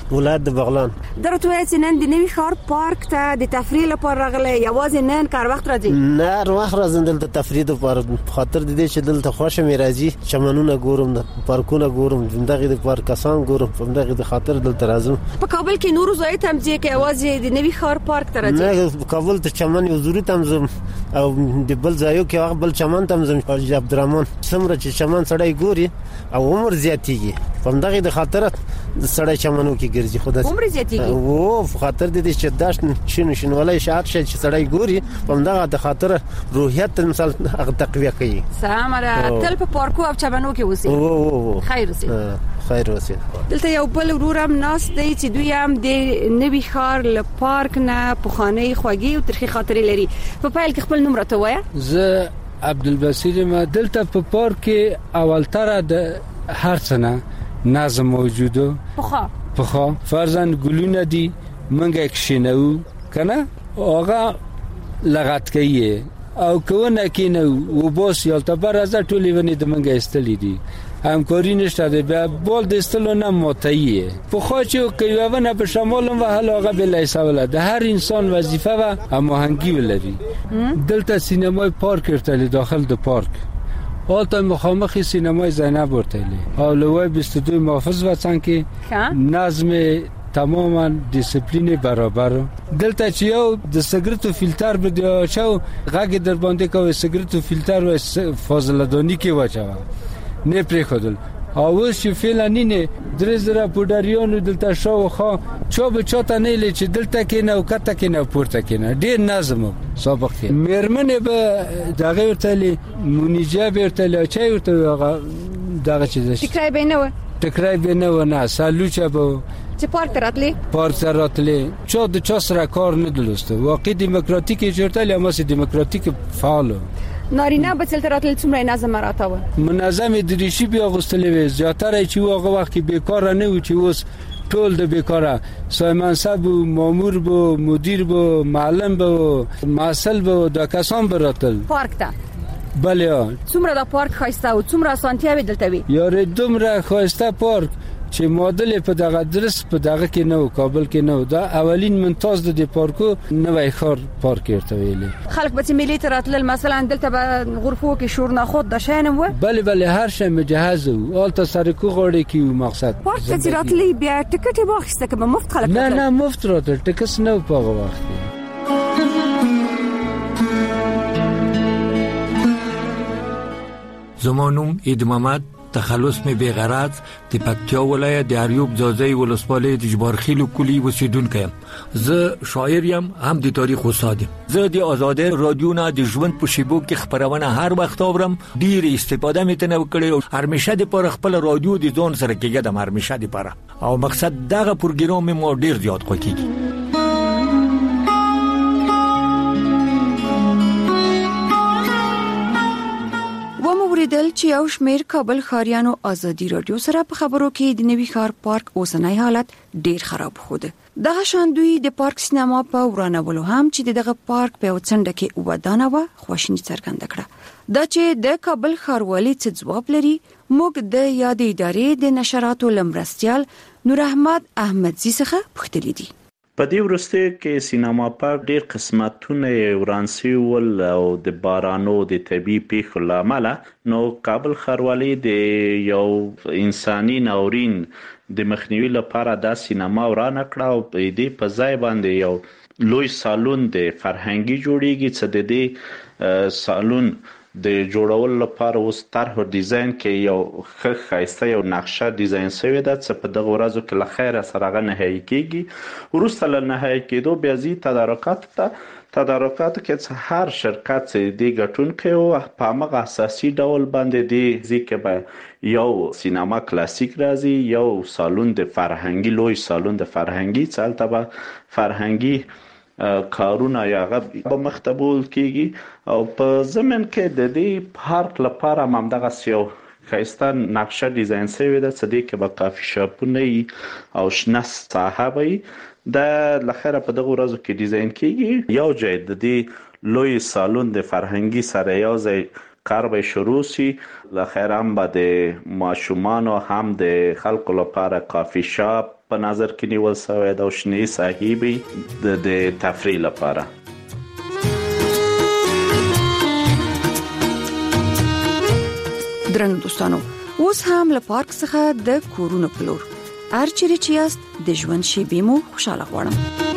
ولایت د بغلان. درته وایي چې نن د نوي ښار پارک ته د تفریح لپاره راغلی، یوازې نن کار وخت راځي؟ نه هر وخت راځم دلته تفریح لپاره، خاطر د دې چې دلته خوښه مې راځي، چمنونه ګورم، پارکونه ګورم، دغه د پارک کسان ګورم، په دغه د خاطر دلته راځم. په کابل کې نور ځای ته ځي کې یوازې د نوي ښار پارک ته راځي؟ نه په کابل ته چمن یو ضروري تمزم او د بل ځایو کې هغه بل چمن تمزم. حاجی عبدالرحمن څومره چې چمن سړی ګوري او عمر زیاتیږي، په دغه د خاطر د سړی چمنو کې ګرځي. خدای عمر زیاتیږي او په خاطر د دې چې داش شنو شنولای شات شي چې سړی ګوري، په دغه د خاطر روحیت مثال هغه تقویه کوي. سلام تل په پارکو او چمنو کې اوسئ. او خیر اوسئ. خیر اوسئ. دلته یو بل ورورم ناس دی چې دوی هم د نوي ښار له پارک نه پخوانی خوږی او ترخی خاطرې لري. په پیل کې خپل نوم راته وایه. زه عبدالبصیر ما. دلته په پارک کې اولتره د هر څه نه نظم موجوده. پخا پخا فرزن ګلونه دي منګه کښینو کنه هغه لغت کوي او کوونه کینو و بوس یالته بر از ټولې ونی د منګه استلې دي، همکاری نشته ده. بیا بول د استلو نه متایه په خاچو کویونه په شمال و هلاغه بلای سواله د هر انسان وظیفه و هماهنگی ولري. دلته سینمای پارک ارتلی داخل د پارک آلتا مخامخ سینمای زینب ارتلی حالوای بیست و دو محافظ وطن که نظم تماما دیسپلین برابر. دلته چې یو د سیګریټو فلټر بده چاو غږ در باندې کوي، سیګریټو فلټر و فاضله دانی کې واچو نه پرې خدل او چې فعلا نه درې زره پودریانو دلته شاو خو چا به چاته نه لې چې دلته کې نه او کته کې نه پورته کې نه ډیر نظم سابق کې مرمنه به دغه ورتلی مونیجه به ورتلی چای ورته دغه چیز تکرای به نه تکرای به نه نه سالوچه به چې پارک راتلی پارک راتلی چا د چا سره کار نه دلسته واقعي دیموکراتیک چرتلی اما سي دیموکراتیک فعال نارینه به تل راتل څومره نظم راته منظم دریشي بیا غوستلې زیاتره چې واغه وخت کې بیکار نه و چې اوس ټول د بیکاره صاحب منصب و مامور بو مدیر بو معلم بو مسل بو د کسان براتل پارک ته بله څومره د پارک خاصه او څومره سانتیا بدلته وي یاره دومره خاصه پارک چې ماډل په دغه درس په دغه کې نو کابل کې نو دا اولین ممتاز د پارکو نوې خار پارک ورته ویلې خلک به ملي تراتل مثلا دلته به غرفو کې شور نه خود د شینم و بله بله هر شی مجهز او آلته سرکو غوړي کې مقصد پارک ته راتلی بیا ټیکټ واخیسته که به مفت خلک نه نه مفت راتل ټیکټ نه په هغه وخت زمانوم اید محمد تخلص می بیغرض د پکتیا ولایت د اریوب ځاځي ولسوالۍ د جبارخیل کلی اوسیدونکی یم. زه شاعر یم هم د تاریخ استاد یم. زه د آزاد رادیو نه د ژوند په شیبو کې خبرونه هر وخت اورم، ډیر استفاده مې تنه وکړې. هرمشه د پر خپل رادیو د ځون سره کېږم هرمشه د پر او مقصد دغه پروګرام مو ډیر زیات خوښیږي. وریدل چې یو شمیر کابل ښاریانو ازادي رادیو سره په خبرو کې د نوي ښار پارک اوسنۍ حالت ډیر خراب خوده. دغه شان دوی د پارک سینما په ورانولو هم چې دغه پارک په وڅنډه کې ودانه و خوشنی څرګنده کړه. دا چې د کابل ښاروالۍ څخه ځواب لري موږ د یاد ادارې د نشراتو لمرستيال نور احمد احمدزي څخه پوښتنه دي. په دې ورسته کې سینما پارک ډېر قسمتونه ورانسي ول او د بارانو د طبي پیښو لامل نو کابل ښاروالۍ د یو انساني ناورین د مخنیوي لپاره د سینما ورانه کړه او په دې په ځای باندې یو لوی سالون د فرهنګي جوړیږي چې د دې سالون د جوړول لپاره اوس طرح ډیزاین کې یو ښه ښایسته یو نقشه ډیزاین شوی ده چې په دغه ورځو کې له خیره سره غو نهایی کیږي. وروسته له نهایی کېدو بیا زی تدارکات ته تدارکات کې هر شرکت چې دی ګټونکي او په هغه اساسي ډول باندې دی ځکه به یو سینما کلاسیک راځي یو سالون د فرهنګي لوی سالون د فرهنګي څالته به فرهنګي کارونه یا غب په مختبول کیږي او په زمين کې د دې پارک لپاره ممدغه سیو خاصه نقشه ډیزاین شوی ده چې د کې به کافي شاپونه او شنه صاحبي د لخره په دغه ورځو کې ډیزاین کیږي. یو ځای د دې لوی سالون د فرهنګي سره یو ځای کار به شروع شي. لخره هم به د ماشومان او هم د خلکو لپاره کافي شاپ په نظر کې نیول شوی د شنې صاحبي د تفریح لپاره. درنو دوستانو، اوس هم له پارک څخه د کورونو پلور ارچری چیاست د ژوند شی بیمو خوشاله غواړم.